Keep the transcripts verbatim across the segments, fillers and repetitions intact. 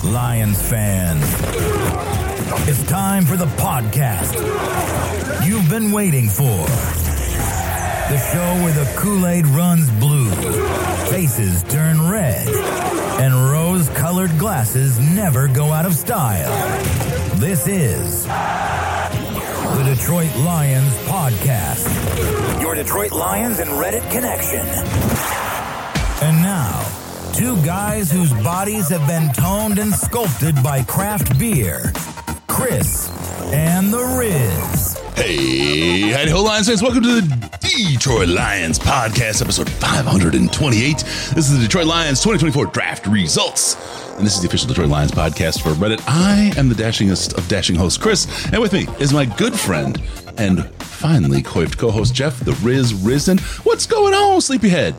Lions fans, it's time for the podcast you've been waiting for. The show where the Kool-Aid runs blue, faces turn red, and rose-colored glasses never go out of style. This is the Detroit Lions Podcast, your Detroit Lions and Reddit connection. And now, two guys whose bodies have been toned and sculpted by craft beer, Chris and the Riz. Hey, howdy ho, Lions fans. Welcome to the Detroit Lions Podcast, episode five hundred twenty-eight. This is the Detroit Lions twenty twenty-four draft results. And this is the official Detroit Lions podcast for Reddit. I am the dashingest of dashing hosts, Chris. And with me is my good friend and finally coiffed co-host, Jeff, the Riz Risen. What's going on, sleepyhead?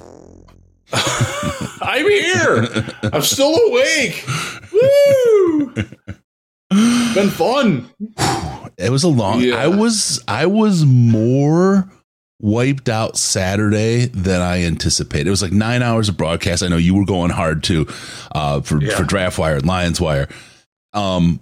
I'm here. I'm still awake. Woo! Been fun. It was a long. Yeah. I was. I was more wiped out Saturday than I anticipated. It was like nine hours of broadcast. I know you were going hard too, uh, for yeah. for Draft Wire and Lions Wire. Um,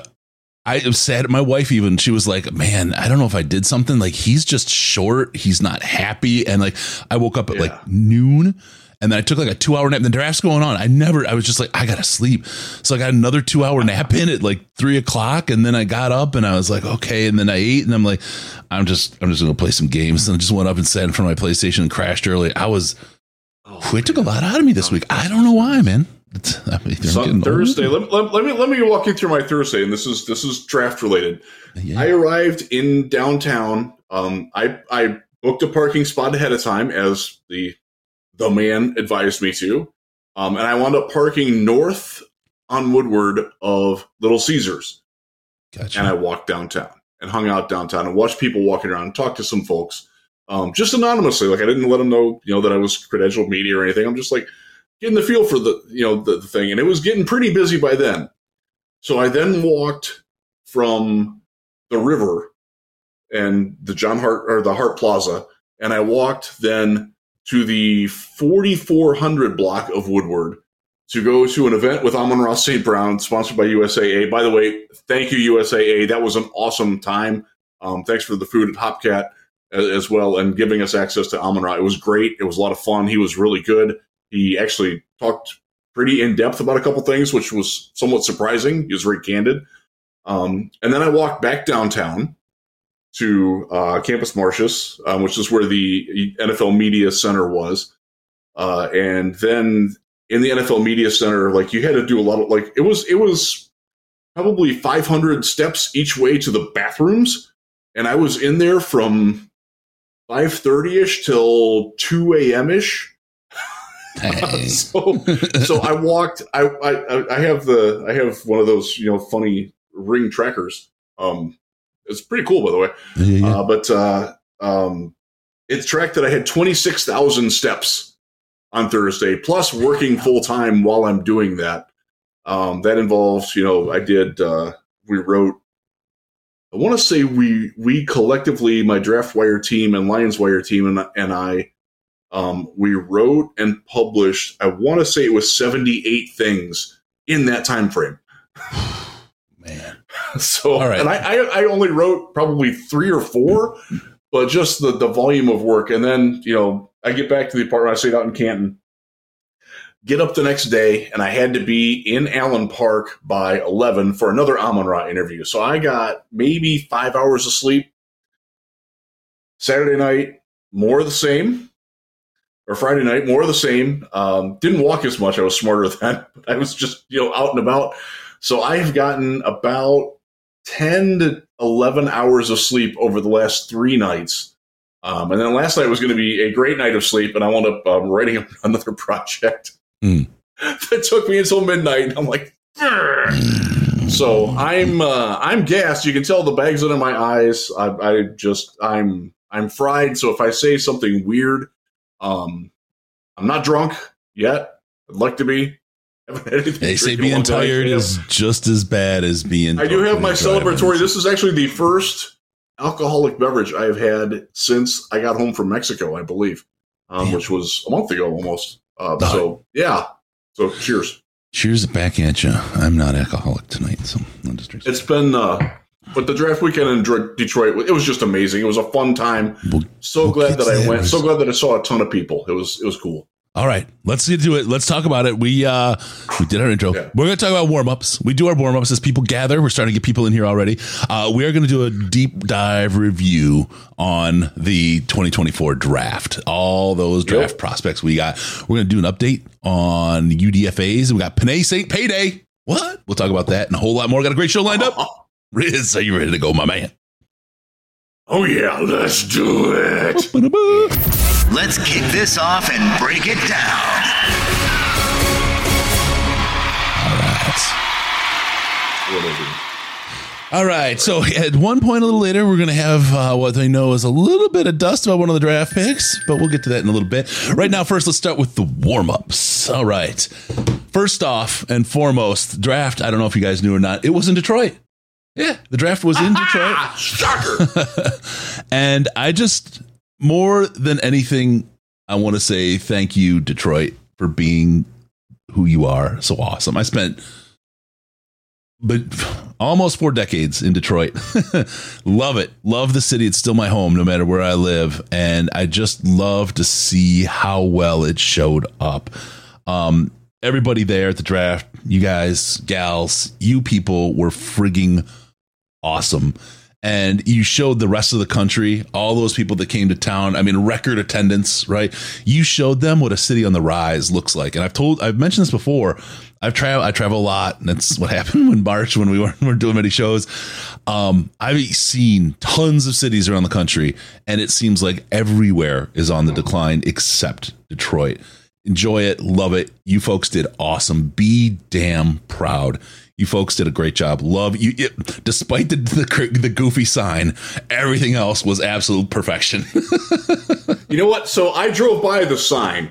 I was sad. My wife even, she was like, "Man, I don't know if I did something. Like he's just short. He's not happy." And like I woke up at yeah. like noon. And then I took like a two hour nap. The draft's going on. I never, I was just like, I got to sleep. So I got another two hour nap in at like three o'clock. And then I got up and I was like, okay. And then I ate and I'm like, I'm just, I'm just going to play some games. And I just went up and sat in front of my PlayStation and crashed early. I was, oh, it took a lot out of me this week. I don't know why, man. It's, I mean, Sun, Thursday. Let, let, let me, let me walk you through my Thursday. And this is, this is draft related. Yeah. I arrived in downtown. Um, I, I booked a parking spot ahead of time as the, the man advised me to. Um, and I wound up parking north on Woodward of Little Caesars. Gotcha. And I walked downtown and hung out downtown and watched people walking around and talked to some folks, um, just anonymously. Like I didn't let them know, you know, that I was credentialed media or anything. I'm just like getting the feel for the, you know, the, the thing. And it was getting pretty busy by then. So I then walked from the river and the John Hart or the Hart Plaza. And I walked then to the forty-four hundred block of Woodward to go to an event with Amon-Ra Saint Brown, sponsored by U S A A. By the way, thank you, U S A A. That was an awesome time. Um, thanks for the food at Hopcat as, as well and giving us access to Amon-Ra. It was great. It was a lot of fun. He was really good. He actually talked pretty in-depth about a couple things, which was somewhat surprising. He was very candid. Um, and then I walked back downtown to uh, Campus Martius, um, which is where the N F L Media Center was. Uh, and then in the N F L Media Center, like you had to do a lot of, like, it was, it was probably five hundred steps each way to the bathrooms. And I was in there from five thirty-ish till two a.m.-ish. so, so I walked, I, I, I have the, I have one of those, you know, funny ring trackers. Um, It's pretty cool, by the way. Yeah, yeah. Uh, but uh, um, it tracked that I had twenty-six thousand steps on Thursday, plus working full time while I'm doing that. Um, that involves, you know, I did, uh, we wrote, I want to say we we collectively, my Draft Wire team and Lions Wire team and, and I, um, we wrote and published, I want to say it was seventy-eight things in that time frame. Man. So, all right. And I, I, I only wrote probably three or four, but just the, the volume of work. And then, you know, I get back to the apartment. I stayed out in Canton, get up the next day, and I had to be in Allen Park by eleven for another Amon-Ra interview. So I got maybe five hours of sleep. Saturday night, more of the same. Or Friday night, more of the same. Um, didn't walk as much. I was smarter then. But I was just, you know, out and about. So I've gotten about ten to eleven hours of sleep over the last three nights. Um, and then last night was going to be a great night of sleep, and I wound up um, writing another project mm. that took me until midnight. I'm like, mm. So I'm uh, I'm gassed. You can tell the bags under my eyes. I, I just I'm I'm fried. So if I say something weird, um, I'm not drunk yet. I'd like to be. They say being tired is just as bad as being. I do have my celebratory. This is actually the first alcoholic beverage I have had since I got home from Mexico, I believe, um, which was a month ago almost. Uh, so, yeah. So, cheers. Cheers back at you. I'm not alcoholic tonight, so I'll just drink. It's been, uh, but the draft weekend in Detroit, it was just amazing. It was a fun time. We'll, so we'll glad that I went. So glad that I saw a ton of people. It was, it was cool. All right, let's get to it. Let's talk about it. We uh, we did our intro. Yeah. We're going to talk about warm-ups. We do our warm-ups as people gather. We're starting to get people in here already. Uh, we are going to do a deep dive review on the twenty twenty-four draft. All those draft yep. prospects we got. We're going to do an update on U D F As. We got Penei State Payday. What? We'll talk about that and a whole lot more. Got a great show lined up. Riz, are you ready to go, my man? Oh, yeah, let's do it. Let's kick this off and break it down. All right. All right. So at one point a little later, we're going to have uh, what I know is a little bit of dust about one of the draft picks, but we'll get to that in a little bit. Right now, first, let's start with the warm-ups. All right. First off and foremost, draft, I don't know if you guys knew or not, it was in Detroit. Yeah, the draft was in Detroit. Shocker. And I just... More than anything, I want to say thank you, Detroit, for being who you are. So awesome. I spent but almost four decades in Detroit. Love it. Love the city. It's still my home, no matter where I live. And I just love to see how well it showed up. Um, everybody there at the draft, you guys, gals, you people were frigging awesome. And you showed the rest of the country, all those people that came to town. I mean, record attendance, right? You showed them what a city on the rise looks like. And I've told, I've mentioned this before. I've traveled, I travel a lot. And that's what happened in March when we weren't, weren't doing many shows. Um, I've seen tons of cities around the country, and it seems like everywhere is on the decline except Detroit. Enjoy it. Love it. You folks did awesome. Be damn proud. You folks did a great job. Love you. It, despite the, the the goofy sign, everything else was absolute perfection. You know what? So I drove by the sign.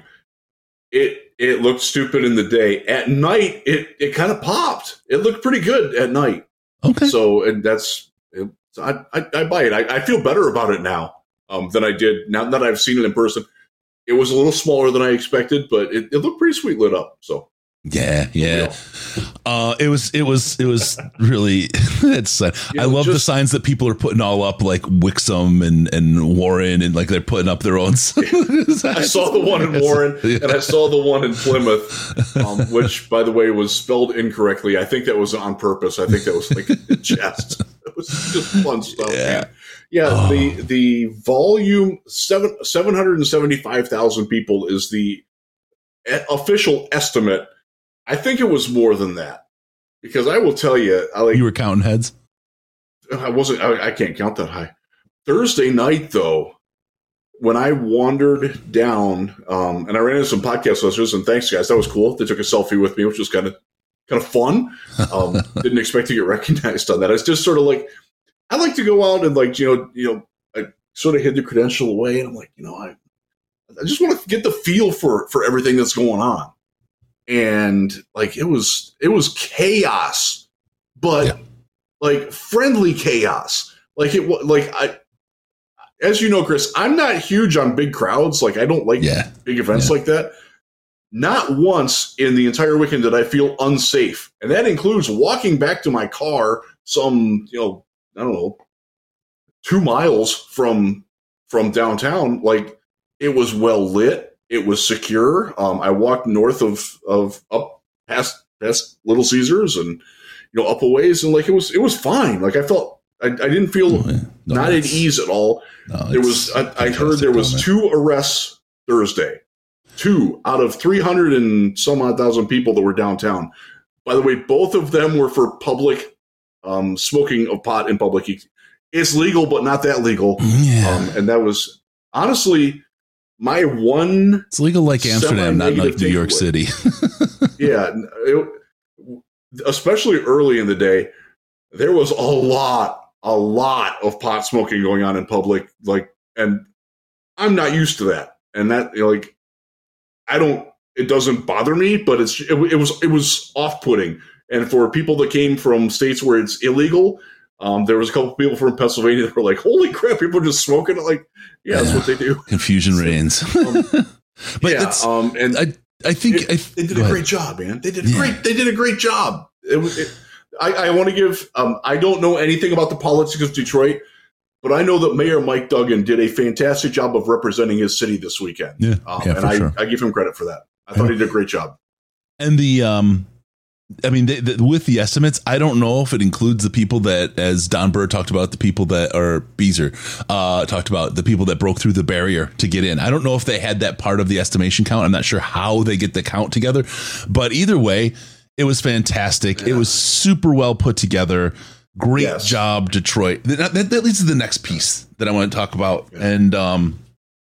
It it looked stupid in the day. At night, it, it kind of popped. It looked pretty good at night. Okay. So and that's it, I, I I buy it. I, I feel better about it now um, than I did now that I've seen it in person. It was a little smaller than I expected, but it, it looked pretty sweet lit up. So. Yeah, yeah. Uh, it was, it was, it was really. It's. Uh, you know, I love just, the signs that people are putting all up, like Wixom and, and Warren, and like they're putting up their own. I saw the one in Warren, yeah. And I saw the one in Plymouth, um, which, by the way, was spelled incorrectly. I think that was on purpose. I think that was like in jest. It was just fun stuff. Yeah, man. Yeah. Oh. The the volume seven seven hundred and seventy five thousand people is the official estimate. I think it was more than that, because I will tell you, I like you were counting heads. I wasn't. I, I can't count that high. Thursday night, though, when I wandered down, um, and I ran into some podcast listeners, and thanks, guys, that was cool. They took a selfie with me, which was kind of kind of fun. Um, didn't expect to get recognized on that. It's just sort of like I like to go out and like you know you know I sort of hid the credential away, and I'm like you know I I just want to get the feel for for everything that's going on. And like it was, it was chaos, but yeah. like friendly chaos. Like it was like I, as you know, Chris, I'm not huge on big crowds. Like I don't like yeah. big events yeah. like that. Not once in the entire weekend did I feel unsafe, and that includes walking back to my car. Some, you know, I don't know, two miles from from downtown. Like it was well lit. It was secure. Um, I walked north of, of up past past Little Caesars and you know up a ways, and like it was it was fine. Like I felt I, I didn't feel oh, yeah. no, not at ease at all. No, there was I, I heard there was two arrests Thursday, two out of three hundred and some odd thousand people that were downtown. By the way, both of them were for public um, smoking of pot in public. It's legal, but not that legal. Yeah. Um, and that was honestly. My one, it's legal like Amsterdam, not like New York City. Yeah, it, especially early in the day, there was a lot, a lot of pot smoking going on in public. Like, and I'm not used to that. And that, you know, like, I don't. It doesn't bother me, but it's it, it was it was off-putting. And for people that came from states where it's illegal. Um, there was a couple of people from Pennsylvania that were like, holy crap, people are just smoking it. Like, yeah, yeah. That's what they do. Confusion reigns. um, but yeah, um, and I, I think it, I, they did a great job, man. They did a yeah. great. They did a great job. It was. It, I, I want to give. Um, I don't know anything about the politics of Detroit, but I know that Mayor Mike Duggan did a fantastic job of representing his city this weekend. Yeah, um, yeah and for I, sure. I give him credit for that. I thought yeah. he did a great job. And the um. I mean, they, the, with the estimates, I don't know if it includes the people that, as Don Burr talked about, the people that, or Beezer uh, talked about, the people that broke through the barrier to get in. I don't know if they had that part of the estimation count. I'm not sure how they get the count together. But either way, it was fantastic. Yeah. It was super well put together. Great yes. job, Detroit. That, that, that leads to the next piece that I want to talk about. Yeah. And um,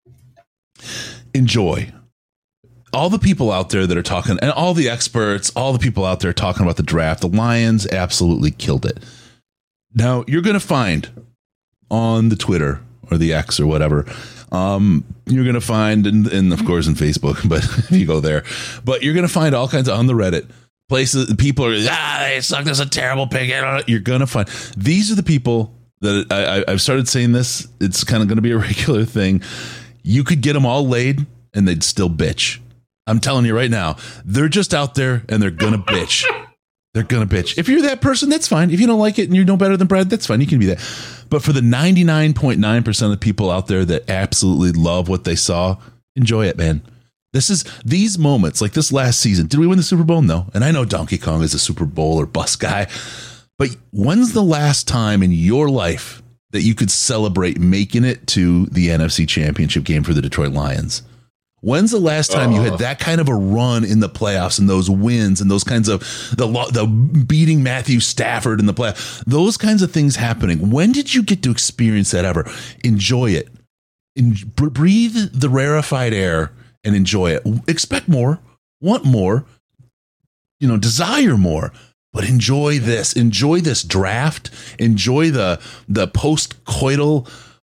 enjoy. All the people out there that are talking, and all the experts, all the people out there talking about the draft, the Lions absolutely killed it. Now, you're going to find on the Twitter or the X or whatever, um, you're going to find, and, and of course in Facebook, but if you go there, but you're going to find all kinds of on the Reddit places. People are, ah, they suck. That's a terrible pick. You're going to find, these are the people that I, I've started saying this. It's kind of going to be a regular thing. You could get them all laid and they'd still bitch. I'm telling you right now, they're just out there and they're going to bitch. They're going to bitch. If you're that person, that's fine. If you don't like it and you're no better than Brad, that's fine. You can be that. But for the ninety-nine point nine percent of the people out there that absolutely love what they saw, enjoy it, man. This is these moments like this last season. Did we win the Super Bowl? No. And I know Donkey Kong is a Super Bowl or bust guy. But when's the last time in your life that you could celebrate making it to the N F C Championship game for the Detroit Lions? When's the last time uh, you had that kind of a run in the playoffs and those wins and those kinds of the the beating Matthew Stafford in the playoffs, those kinds of things happening? When did you get to experience that ever? Enjoy it. En- breathe the rarefied air and enjoy it. Expect more, want more, you know, desire more, but enjoy this. Enjoy this draft. Enjoy the the post-coital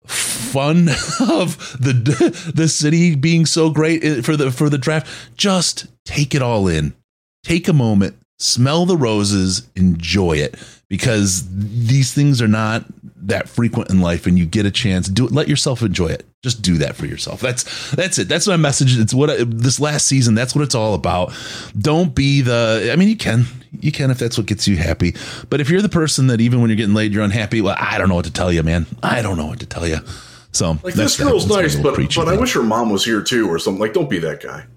fun of the the city being so great for the for the draft. Just take it all in. Take a moment, smell the roses, enjoy it, because these things are not that frequent in life, and you get a chance. Do it. Let yourself enjoy it. Just do that for yourself. That's that's it. That's my message. It's what I, this last season. That's what it's all about. Don't be the. I mean, you can. You can if that's what gets you happy. But if you're the person that even when you're getting laid, you're unhappy, well, I don't know what to tell you, man. I don't know what to tell you. So like this girl's nice, but but I wish her mom was here too, or something. Like, don't be that guy.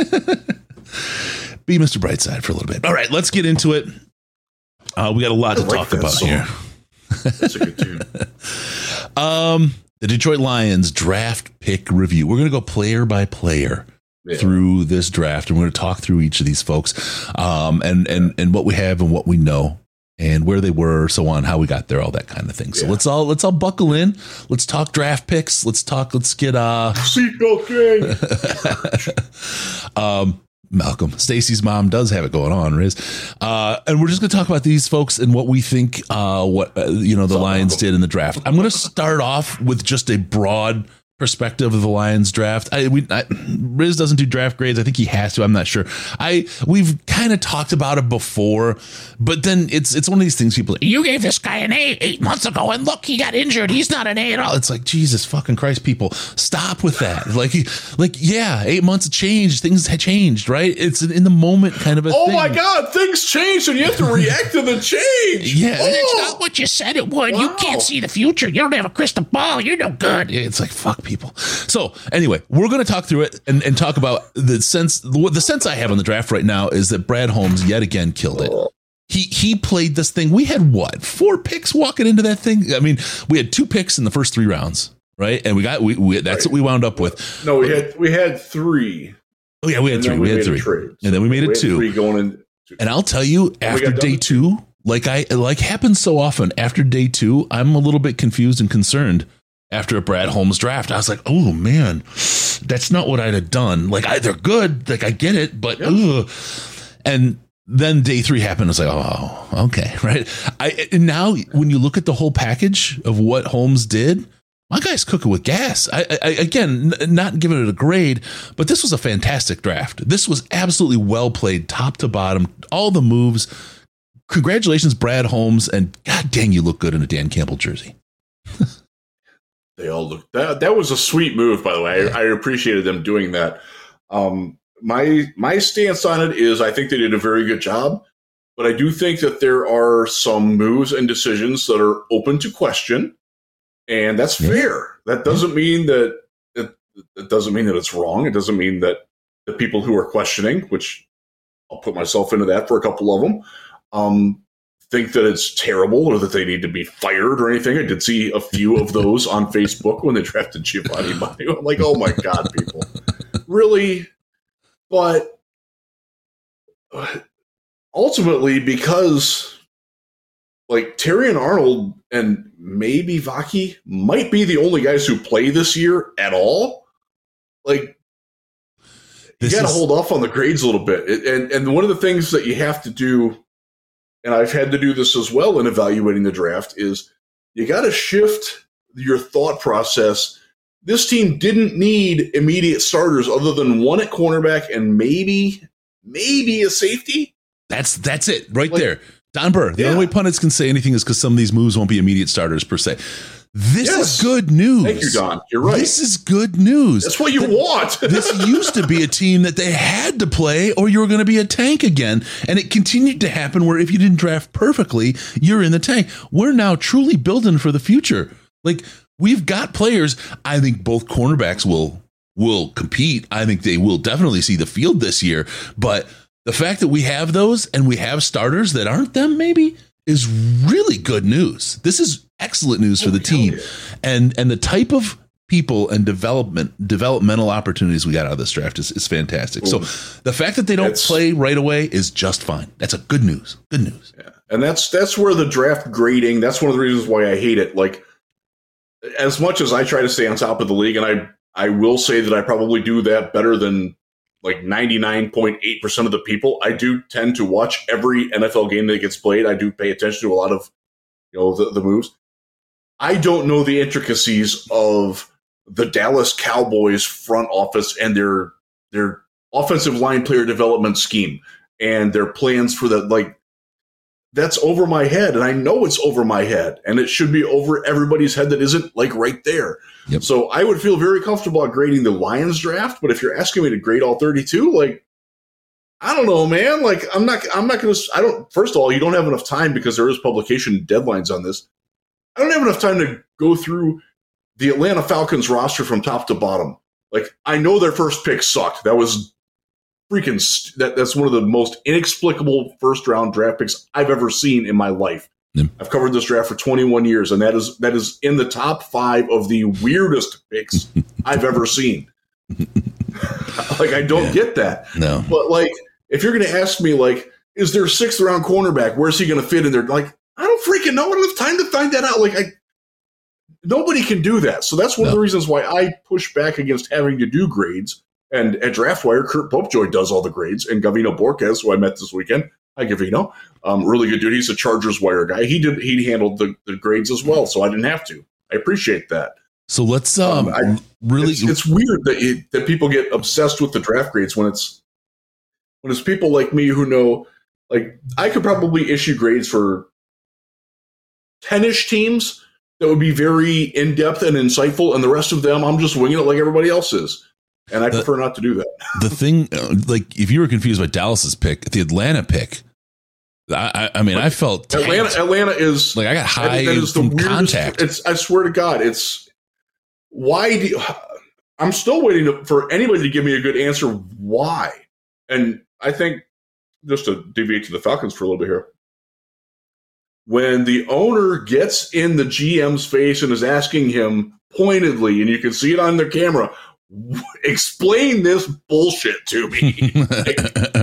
Be Mister Brightside for a little bit. All right, let's get into it. Uh, we got a lot I to like talk about song. Here. That's a good tune. um, the Detroit Lions draft pick review. We're going to go player by player. Yeah. Through this draft, and we're going to talk through each of these folks, um, and and and what we have and what we know, and where they were, so on, how we got there, all that kind of thing. So yeah. let's all let's all buckle in. Let's talk draft picks. Let's talk. Let's get uh. Seatbelt King. um, Malcolm, Stacy's mom does have it going on, Riz, uh, and we're just going to talk about these folks and what we think. Uh, what uh, you know, the Lions did in the draft. I'm going to start off with just a broad perspective of the Lions draft. I, we, I, Riz doesn't do draft grades. I think he has to. I'm not sure. I we've kind of talked about it before, but then it's it's one of these things. People, you gave this guy an A eight months ago, and look, he got injured. He's not an A at all. It's like, Jesus fucking Christ, people, stop with that. Like, like yeah, eight months changed. Things had changed, right? It's an in the moment kind of a. Oh thing. My God, things changed, and you have to react to the change. Yeah, oh. It's not what you said it would. Wow. You can't see the future. You don't have a crystal ball. You're no good. It's like, fuck people. So anyway, we're going to talk through it and, and talk about the sense. The sense I have on the draft right now is that Brad Holmes yet again killed it. He he played this thing. We had what, four picks walking into that thing? I mean, we had two picks in the first three rounds, right? And we got we, we that's right. what we wound up with. No, we had we had three. Oh yeah, we had three. We, we had three, trade, so and then we made it we two. Three going in. And I'll tell you, after day two, like I like happens so often, after day two, I'm a little bit confused and concerned. After a Brad Holmes draft, I was like, oh man, that's not what I'd have done. Like, I, they're good. Like, I get it, but, yep. ugh. And then day three happened. I was like, oh, okay. Right. I, and now when you look at the whole package of what Holmes did, my guy's cooking with gas. I, I again, n- not giving it a grade, but this was a fantastic draft. This was absolutely well played, top to bottom, all the moves. Congratulations, Brad Holmes. And God dang, you look good in a Dan Campbell jersey. They all look that that was a sweet move, by the way. I, I appreciated them doing that. Um, my my stance on it is I think they did a very good job, but I do think that there are some moves and decisions that are open to question, and that's yeah. fair. That doesn't mean that it, it doesn't mean that it's wrong. It doesn't mean that the people who are questioning, which I'll put myself into that for a couple of them, um, think that it's terrible or that they need to be fired or anything. I did see a few of those on Facebook when they drafted Giovanni Banu. I'm like, oh my God, people. Really? But ultimately, because like Terrion Arnold and maybe Vaki might be the only guys who play this year at all, like this you got to is- hold off on the grades a little bit. It, and, and one of the things that you have to do, and I've had to do this as well in evaluating the draft, is you got to shift your thought process. This team didn't need immediate starters other than one at cornerback and maybe, maybe a safety. That's that's it right like, there. Don Burr, the yeah. only way pundits can say anything is because some of these moves won't be immediate starters per se. This yes. is good news. Thank you, Don. You're right. This is good news. That's what you that, want. This used to be a team that they had to play or you were going to be a tank again. And it continued to happen where if you didn't draft perfectly, you're in the tank. We're now truly building for the future. Like, we've got players. I think both cornerbacks will will compete. I think they will definitely see the field this year. But the fact that we have those and we have starters that aren't them maybe is really good news. This is excellent news for the team. And and the type of people and development developmental opportunities we got out of this draft is, is fantastic. Ooh. So the fact that they don't that's, play right away is just fine. That's a good news. Good news. Yeah. And that's that's where the draft grading, that's one of the reasons why I hate it. Like, as much as I try to stay on top of the league, and I I will say that I probably do that better than like ninety-nine point eight percent of the people. I do tend to watch every N F L game that gets played. I do pay attention to a lot of, you know, the, the moves. I don't know the intricacies of the Dallas Cowboys front office and their their offensive line player development scheme and their plans for that. Like, that's over my head, and I know it's over my head, and it should be over everybody's head that isn't like right there. Yep. So I would feel very comfortable at grading the Lions draft, but if you're asking me to grade all thirty-two, like, I don't know, man. Like, I'm not, I'm not going to, I don't, first of all, you don't have enough time because there is publication deadlines on this. I don't have enough time to go through the Atlanta Falcons roster from top to bottom. Like, I know their first pick sucked. That was freaking, st- that, that's one of the most inexplicable first round draft picks I've ever seen in my life. Yep. I've covered this draft for twenty-one years, and that is that is in the top five of the weirdest picks I've ever seen. Like, I don't yeah. get that. No. But, like, if you're going to ask me, like, is there a sixth round cornerback? Where's he going to fit in there? Like, I don't freaking know. I don't have time to find that out. Like, I, nobody can do that. So that's one no. of the reasons why I push back against having to do grades. And at DraftWire, Kurt Popejoy does all the grades, and Gavino Borges, who I met this weekend. Hi, Gavino. Um, really good dude. He's a Chargers Wire guy. He did. He handled the, the grades as well, so I didn't have to. I appreciate that. So let's um, um I, really. It's, it's weird that you, that people get obsessed with the draft grades when it's when it's people like me who know. Like, I could probably issue grades for ten-ish teams that would be very in depth and insightful, and the rest of them, I'm just winging it like everybody else is. And I the, prefer not to do that. The thing, like, if you were confused by Dallas's pick, the Atlanta pick, I, I, I mean, like, I felt tanked. Atlanta. Atlanta is like I got high that, that is from the contact. It's. I swear to God, it's why. Do you, I'm still waiting to, for anybody to give me a good answer. Why? And I think, just to deviate to the Falcons for a little bit here, when the owner gets in the G M's face and is asking him pointedly, and you can see it on their camera, explain this bullshit to me. Like,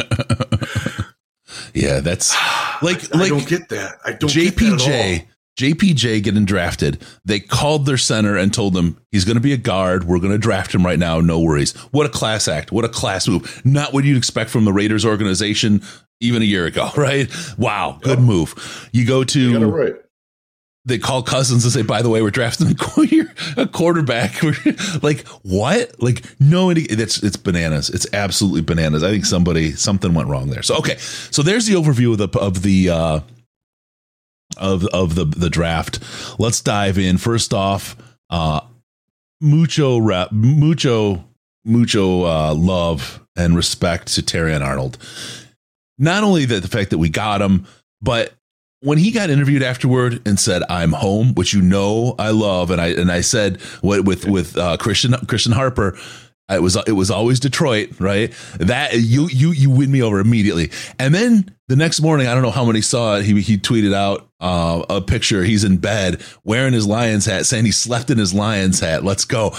yeah, that's like, I, I like don't get that. I don't J P J, get that at all. J P J getting drafted. They called their center and told them he's going to be a guard. We're going to draft him right now. No worries. What a class act. What a class move. Not what you'd expect from the Raiders organization even a year ago, right? Wow. Good yep. move. You go to, you got it right. They call Cousins and say, by the way, we're drafting a quarterback. Like, what? Like, no, it's, it's bananas. It's absolutely bananas. I think somebody, something went wrong there. So, okay. So there's the overview of the, of the, uh, of, of the, the draft. Let's dive in. First off, uh, mucho rap, mucho mucho uh, love and respect to Terrion Arnold. Not only that the fact that we got him, but when he got interviewed afterward and said, "I'm home," which you know I love, and I and I said what with with uh, Christian Christian Harper, it was it was always Detroit, right? That you you you win me over immediately. And then the next morning, I don't know how many saw it. He he tweeted out uh, a picture. He's in bed wearing his Lions hat, saying he slept in his Lions hat. Let's go.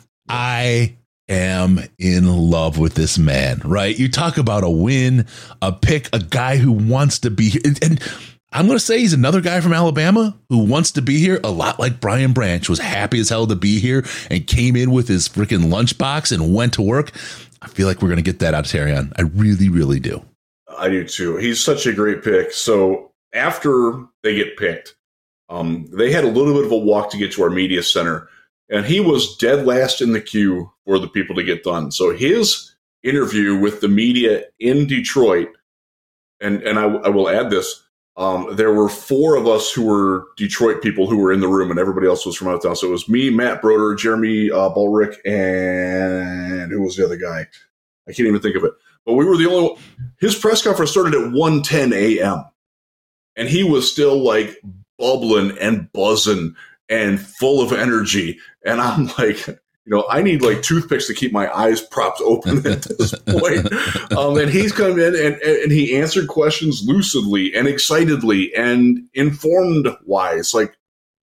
I am in love with this man, right? You talk about a win, a pick, a guy who wants to be here. And, and I'm going to say he's another guy from Alabama who wants to be here, a lot like Brian Branch, was happy as hell to be here and came in with his freaking lunchbox and went to work. I feel like we're going to get that out of Terrion. I really, really do. I do too. He's such a great pick. So after they get picked, um, they had a little bit of a walk to get to our media center, and he was dead last in the queue for the people to get done. So his interview with the media in Detroit, and, and I, I will add this, Um, there were four of us who were Detroit people who were in the room, and everybody else was from out of town. So it was me, Matt Broder, Jeremy uh, Bulrick, and who was the other guy? I can't even think of it. But we were the only one. His press conference started at one ten a.m., and he was still like bubbling and buzzing and full of energy. And I'm like, you know, I need like toothpicks to keep my eyes propped open at this point. Um, and he's come in and, and he answered questions lucidly and excitedly and informed wise. Like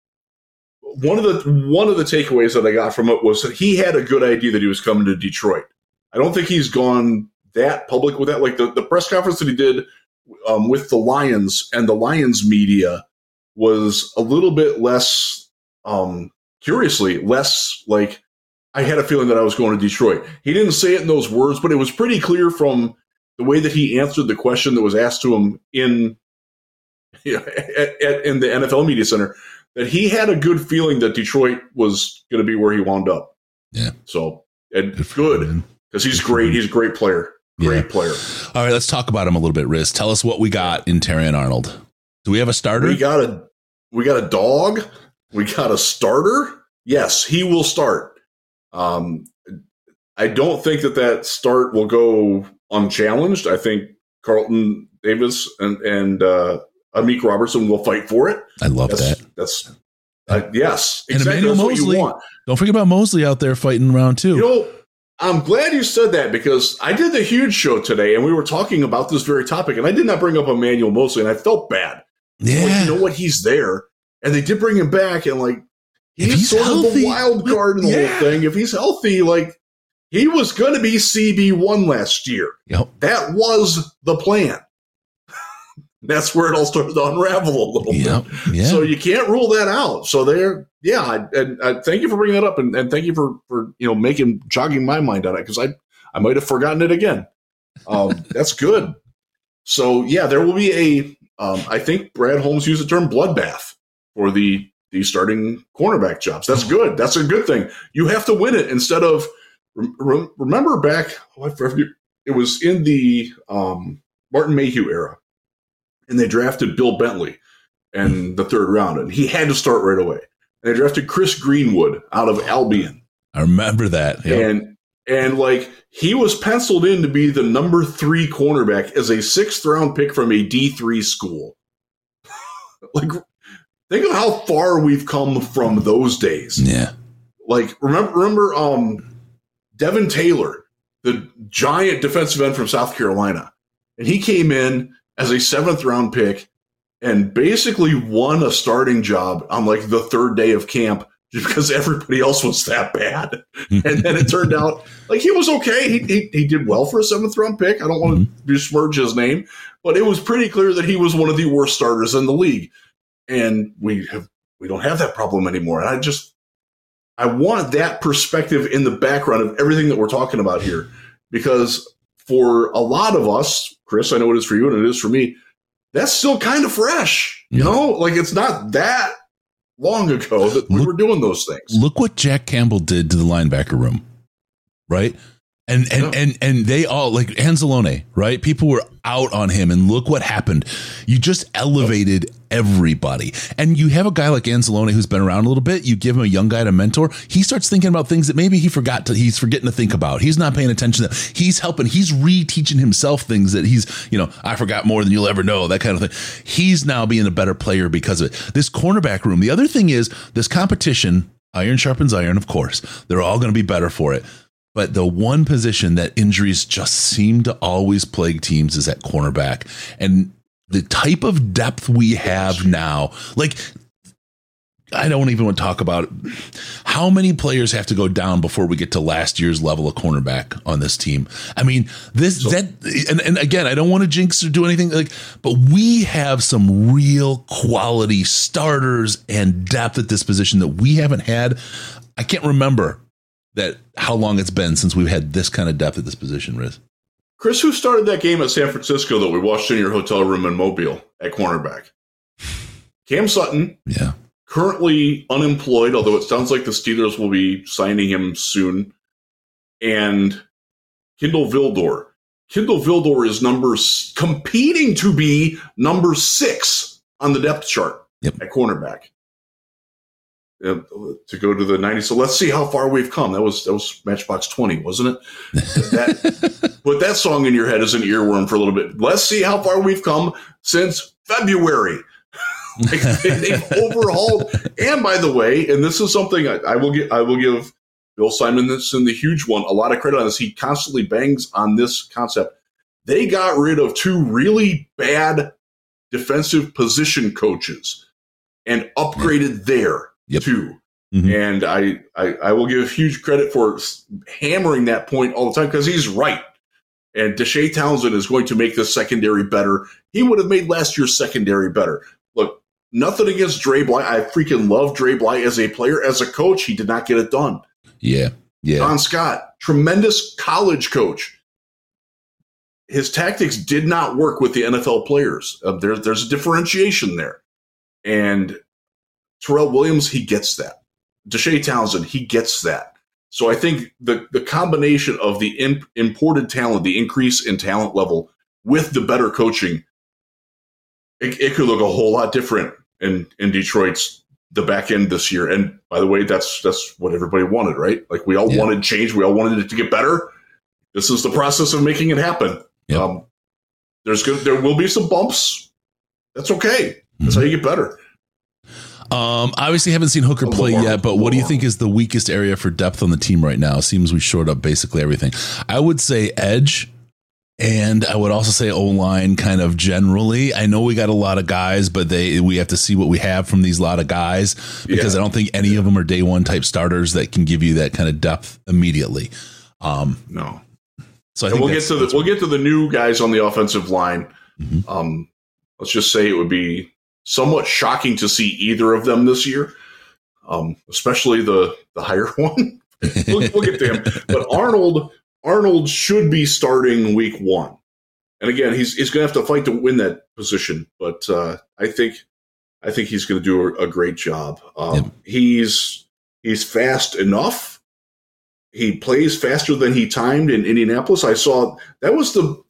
one of the one of the takeaways that I got from it was that he had a good idea that he was coming to Detroit. I don't think he's gone that public with that. Like the, the press conference that he did um, with the Lions and the Lions media was a little bit less, um, curiously, less like, I had a feeling that I was going to Detroit. He didn't say it in those words, but it was pretty clear from the way that he answered the question that was asked to him in, you know, at, at, in the N F L Media Center that he had a good feeling that Detroit was going to be where he wound up. Yeah. So, and good, because he's great. He's a great player. Great yeah. player. All right, let's talk about him a little bit, Riz. Tell us what we got in Terrion Arnold. Do we have a starter? We got a, we got a dog. We got a starter. Yes, he will start. Um, I don't think that that start will go unchallenged. I think Carlton Davis and, and uh, Amik Robertson will fight for it. I love that's, that. That's uh, yes. And exactly. Emmanuel That's Mosley. what you want. Don't forget about Mosley out there fighting around too. You know, I'm glad you said that because I did the huge show today and we were talking about this very topic and I did not bring up Emmanuel Mosley and I felt bad. Yeah. Like, you know what? He's there and they did bring him back and like, He's, he's sort healthy, of the wild card in the yeah. whole thing. If he's healthy, like he was going to be C B one last year. Yep. That was the plan. That's where it all started to unravel a little yep. bit. Yeah. So you can't rule that out. So there, yeah. I, and I thank you for bringing that up, and, and thank you for for you know making jogging my mind on it because I I might have forgotten it again. Um, that's good. So yeah, there will be a. Um, I think Brad Holmes used the term bloodbath for the. the starting cornerback jobs. That's good. That's a good thing. You have to win it instead of re- remember back, oh, I forget, it was in the um, Martin Mayhew era, and they drafted Bill Bentley in the third round, and he had to start right away. And they drafted Chris Greenwood out of Albion. I remember that. Yep. And and like he was penciled in to be the number three cornerback as a sixth round pick from a D three school. Like, think of how far we've come from those days. Yeah. Like, remember, remember um, Devin Taylor, the giant defensive end from South Carolina. And he came in as a seventh round pick and basically won a starting job on like the third day of camp just because everybody else was that bad. And then it turned out like he was okay. He, he, he did well for a seventh round pick. I don't want to besmirch his name, but it was pretty clear that he was one of the worst starters in the league. And we have, we don't have that problem anymore. And I just, I want that perspective in the background of everything that we're talking about here, because for a lot of us, Chris, I know it is for you and it is for me, that's still kind of fresh, you yeah. know, like it's not that long ago that we look, were doing those things. Look what Jack Campbell did to the linebacker room, right? And and, yeah. and and they all, like Anzalone, right? People were out on him, and look what happened. You just elevated everybody. And you have a guy like Anzalone who's been around a little bit. You give him a young guy to mentor. He starts thinking about things that maybe he forgot to, he's forgetting to think about. He's not paying attention to. He's helping. He's reteaching himself things that he's, you know, I forgot more than you'll ever know, that kind of thing. He's now being a better player because of it. This cornerback room. The other thing is this competition, iron sharpens iron, of course. They're all going to be better for it. But the one position that injuries just seem to always plague teams is at cornerback. And the type of depth we have now, like, I don't even want to talk about how many players have to go down before we get to last year's level of cornerback on this team. I mean, this, so, that, and, and again, I don't want to jinx or do anything like, but we have some real quality starters and depth at this position that we haven't had. I can't remember that how long it's been since we've had this kind of depth at this position, Riz. Chris, who started that game at San Francisco that we watched in your hotel room in Mobile at cornerback? Cam Sutton. Yeah. Currently unemployed, although it sounds like the Steelers will be signing him soon. And Kindle Vildor. Kindle Vildor is number competing to be number six on the depth chart yep. at cornerback. Uh, to go to the nineties. So let's see how far we've come. That was that was Matchbox twenty, wasn't it? That, put that song in your head as an earworm for a little bit. Let's see how far we've come since February. Like they, they've overhauled. And by the way, and this is something I, I will give I will give Bill Simonson, the huge one, a lot of credit on this. He constantly bangs on this concept. They got rid of two really bad defensive position coaches and upgraded there. Yep. Too. Mm-hmm. And I, I, I will give huge credit for hammering that point all the time because he's right. And Deshae Townsend is going to make this secondary better. He would have made last year's secondary better. Look, nothing against Dre Bly. I freaking love Dre Bly as a player. As a coach, he did not get it done. Yeah. Yeah. Don Scott, tremendous college coach. His tactics did not work with the N F L players. Uh, there, there's a differentiation there. And Terrell Williams, he gets that. Deshae Townsend, he gets that. So I think the, the combination of the imp, imported talent, the increase in talent level with the better coaching, it, it could look a whole lot different in, in Detroit's the back end this year. And by the way, that's that's what everybody wanted, right? Like we all yeah. wanted change. We all wanted it to get better. This is the process of making it happen. Yep. Um, there's good. There will be some bumps. That's okay. That's mm-hmm. how you get better. Um, obviously haven't seen Hooker play yet, but what do you think is the weakest area for depth on the team right now? It seems we shored up basically everything. I would say edge, and I would also say O-line kind of generally. I know we got a lot of guys, but they we have to see what we have from these lot of guys because yeah. I don't think any of them are day one type starters that can give you that kind of depth immediately. Um, no. So I think we'll get to the what, we'll get to the new guys on the offensive line. Mm-hmm. Um, let's just say it would be somewhat shocking to see either of them this year, um, especially the the higher one. we'll, we'll get to him, but Arnold Arnold should be starting week one, and again, he's he's going to have to fight to win that position. But uh, I think I think he's going to do a, a great job. Um, yep. He's he's fast enough. He plays faster than he timed in Indianapolis. I saw that was the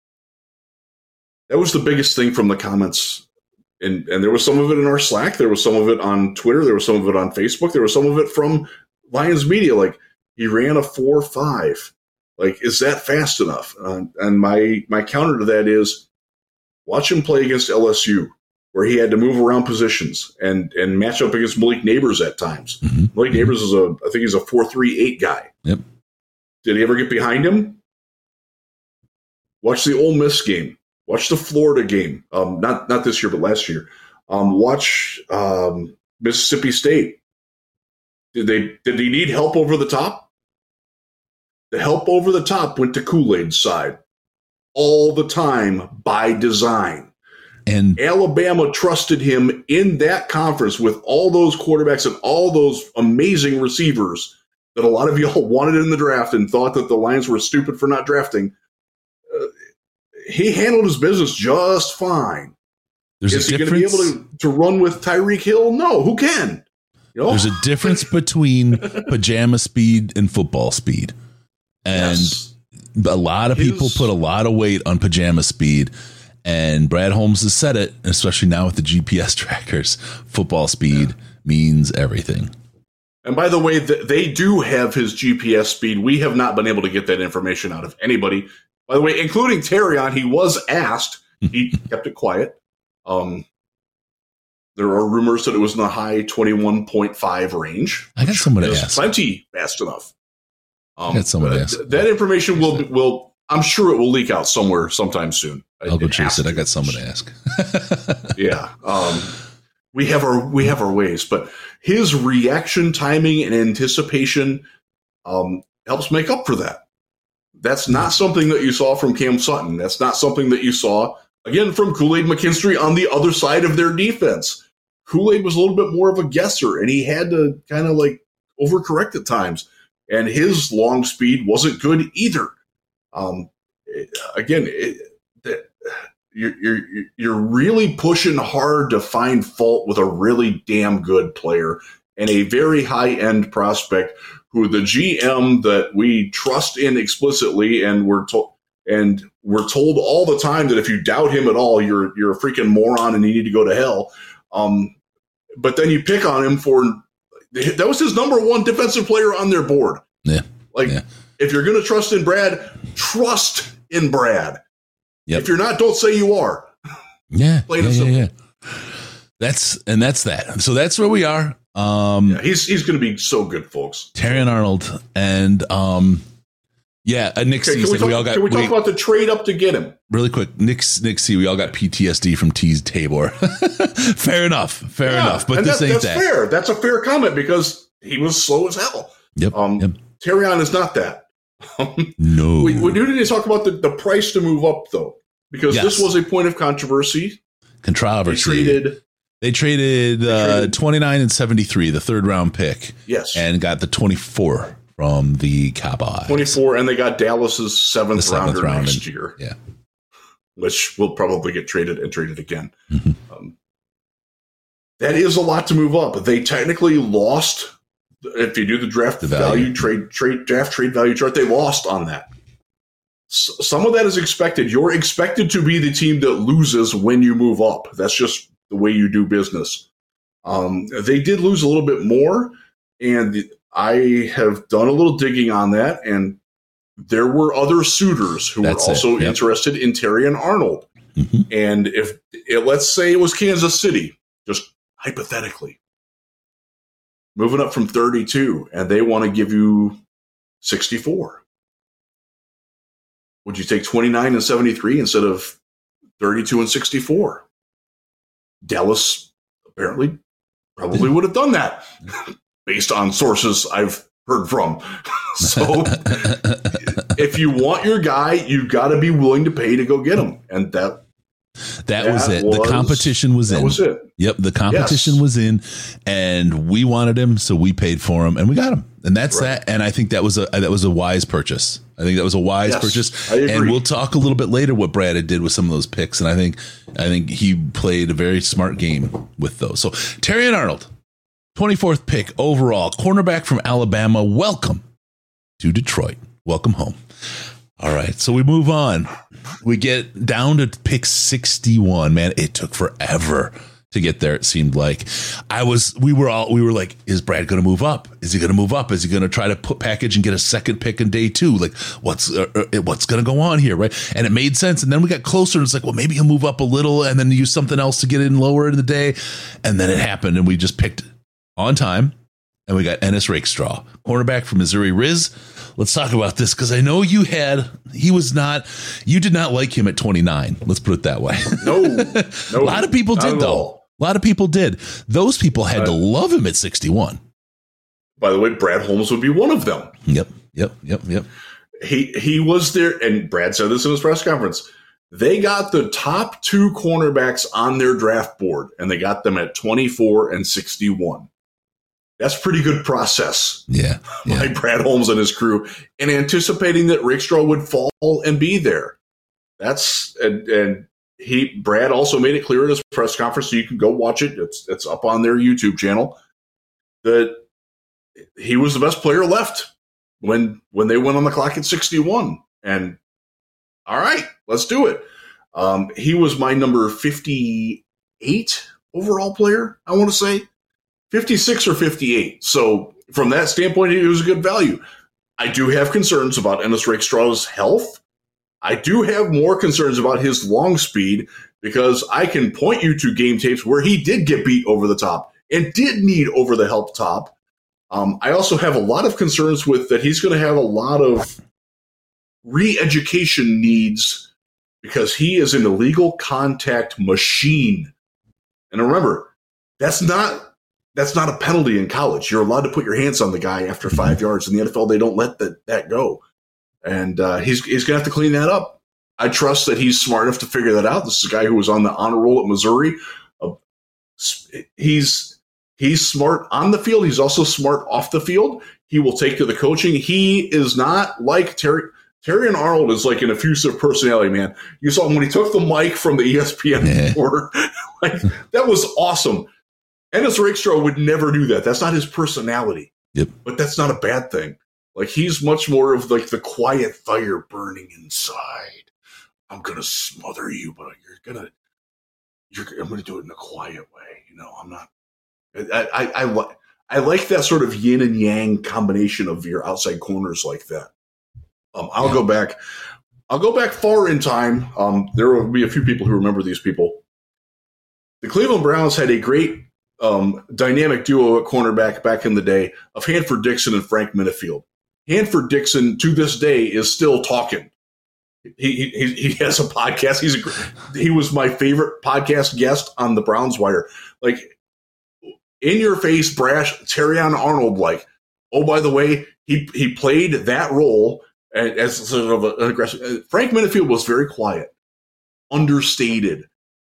that was the biggest thing from the comments. And and there was some of it in our Slack. There was some of it on Twitter. There was some of it on Facebook. There was some of it from Lions Media. Like, he ran a four five. Like, is that fast enough? Uh, and my my counter to that is watch him play against L S U, where he had to move around positions and, and match up against Malik Neighbors at times. Mm-hmm. Malik Neighbors is a, I think he's a four three eight guy. Yep. Did he ever get behind him? Watch the Ole Miss game. Watch the Florida game. Um, not not this year, but last year. Um, watch um, Mississippi State. Did they did he need help over the top? The help over the top went to Kool-Aid's side all the time by design. And Alabama trusted him in that conference with all those quarterbacks and all those amazing receivers that a lot of y'all wanted in the draft and thought that the Lions were stupid for not drafting. Uh, he handled his business just fine. There's Is a he going to be able to, to run with Tyreek Hill? No, who can? You know? There's a difference between pajama speed and football speed. And yes. a lot of His, people put a lot of weight on pajama speed, and Brad Holmes has said it, especially now with the G P S trackers. Football speed yeah. means everything. And by the way, th- they do have his G P S speed. We have not been able to get that information out of anybody. By the way, including Terrion, he was asked. He kept it quiet. Um, there are rumors that it was in the high twenty-one point five range. I got someone to ask. Plenty fast enough. Um, I got someone to ask. Th- that information will will. I'm sure it will leak out somewhere sometime soon. I'll go it chase it. I got someone to ask. yeah. Um, we have our we have our ways, but his reaction timing and anticipation um, helps make up for that. That's not something that you saw from Cam Sutton. That's not something that you saw, again, from Kool-Aid McKinstry on the other side of their defense. Kool-Aid was a little bit more of a guesser, and he had to kind of like overcorrect at times. And his long speed wasn't good either. Um, again, it, it, you're, you're, you're really pushing hard to find fault with a really damn good player and a very high-end prospect who the G M that we trust in explicitly, and we're told and we're told all the time that if you doubt him at all, you're you're a freaking moron and you need to go to hell. Um, but then you pick on him for that was his number one defensive player on their board. Yeah, like yeah. If you're going to trust in Brad, trust in Brad. Yep. If you're not, don't say you are. Yeah, Plain yeah, and yeah, simple. yeah. That's and that's that. So that's where we are. Um, yeah, he's he's going to be so good, folks. Terrion Arnold and um, yeah, uh, Nick Okay, C can we, said talk, we all got. can we talk we, about the trade up to get him? Really quick, Nick Nick C. We all got P T S D from T's Tabor. Fair enough, fair yeah, enough. But and this that, ain't that's that. fair. That's a fair comment because he was slow as hell. Yep. Um, yep. Terrion is not that. No. We, we do need to talk about the, the price to move up, though, because yes. this was a point of controversy. Controversy. They traded, they traded, they uh, traded twenty-nine and seventy-three, the third round pick. Yes. And got the twenty-four from the Cowboys. twenty-four, and they got Dallas's seventh, seventh rounder round next and, year. Yeah. Which will probably get traded and traded again. Mm-hmm. Um, that is a lot to move up. They technically lost. If you do the draft the value. value trade trade draft trade value chart, they lost on that. S- some of that is expected. You're expected to be the team that loses when you move up. That's just the way you do business. Um, they did lose a little bit more, and I have done a little digging on that, and there were other suitors who That's were also yep. interested in Terrion Arnold. Mm-hmm. And if it, let's say it was Kansas City, just hypothetically, moving up from thirty-two, and they want to give you sixty-four. Would you take twenty-nine and seventy-three instead of thirty-two and sixty-four? Dallas apparently probably would have done that based on sources I've heard from. So if you want your guy, you got to be willing to pay to go get him. And that That, that was it. Was, the competition was that in. That was it. Yep, the competition yes. was in, and we wanted him, so we paid for him, and we got him. And that's right. that. And I think that was a that was a wise purchase. I think that was a wise yes, purchase. I agree. And we'll talk a little bit later what Brad did with some of those picks. And I think I think he played a very smart game with those. So Terrion Arnold, twenty-fourth pick overall, cornerback from Alabama. Welcome to Detroit. Welcome home. All right, so we move on. We get down to pick sixty-one. Man, it took forever to get there. It seemed like I was. We were all. We were like, "Is Brad going to move up? Is he going to move up? Is he going to try to put package and get a second pick in day two? Like, what's uh, uh, what's going to go on here, right?" And it made sense. And then we got closer, and it's like, well, maybe he'll move up a little, and then use something else to get in lower in the day. And then it happened, and we just picked on time, and we got Ennis Rakestraw, cornerback from Missouri Riz. Let's talk about this because I know you had, he was not, you did not like him at twenty-nine. Let's put it that way. No, no a lot of people did, though. All. A lot of people did. Those people had uh, to love him at sixty-one. By the way, Brad Holmes would be one of them. Yep, yep, yep, yep. He, he was there, and Brad said this in his press conference. They got the top two cornerbacks on their draft board, and they got them at twenty-four and sixty-one. That's a pretty good process. Yeah, yeah. By Brad Holmes and his crew, and anticipating that Rakestraw would fall and be there. That's and, and he Brad also made it clear in his press conference, so you can go watch it. It's it's up on their YouTube channel, that he was the best player left when when they went on the clock at sixty-one. And all right, let's do it. Um, he was my number fifty-eight overall player, I want to say. fifty-six or fifty-eight. So from that standpoint, it was a good value. I do have concerns about Ennis Rakestraw's health. I do have more concerns about his long speed because I can point you to game tapes where he did get beat over the top and did need over the help top. Um, I also have a lot of concerns with that he's going to have a lot of re-education needs because he is an illegal contact machine. And remember, that's not that's not a penalty in college. You're allowed to put your hands on the guy after five yards. In the N F L, they don't let that, that go. And uh, he's he's going to have to clean that up. I trust that he's smart enough to figure that out. This is a guy who was on the honor roll at Missouri. Uh, he's he's smart on the field. He's also smart off the field. He will take to the coaching. He is not like Terry. Terrion Arnold is like an effusive personality, man. You saw him when he took the mic from the E S P N reporter. Like, that was awesome. Ennis Rakestraw would never do that. That's not his personality. Yep. But that's not a bad thing. Like, he's much more of like the quiet fire burning inside. I'm gonna smother you, but you're gonna, you're. I'm gonna do it in a quiet way. You know, I'm not. I I, I like I like that sort of yin and yang combination of your outside corners like that. Um, I'll yeah. go back. I'll go back far in time. Um, there will be a few people who remember these people. The Cleveland Browns had a great um, dynamic duo at cornerback back in the day of Hanford Dixon and Frank Minifield. Hanford Dixon, to this day, is still talking. He he, he has a podcast. He's a, he was my favorite podcast guest on the Browns Wire. Like, in your face, brash, Terrion Arnold. Like, oh, by the way, he he played that role as sort of an aggressive. Frank Minifield was very quiet, understated,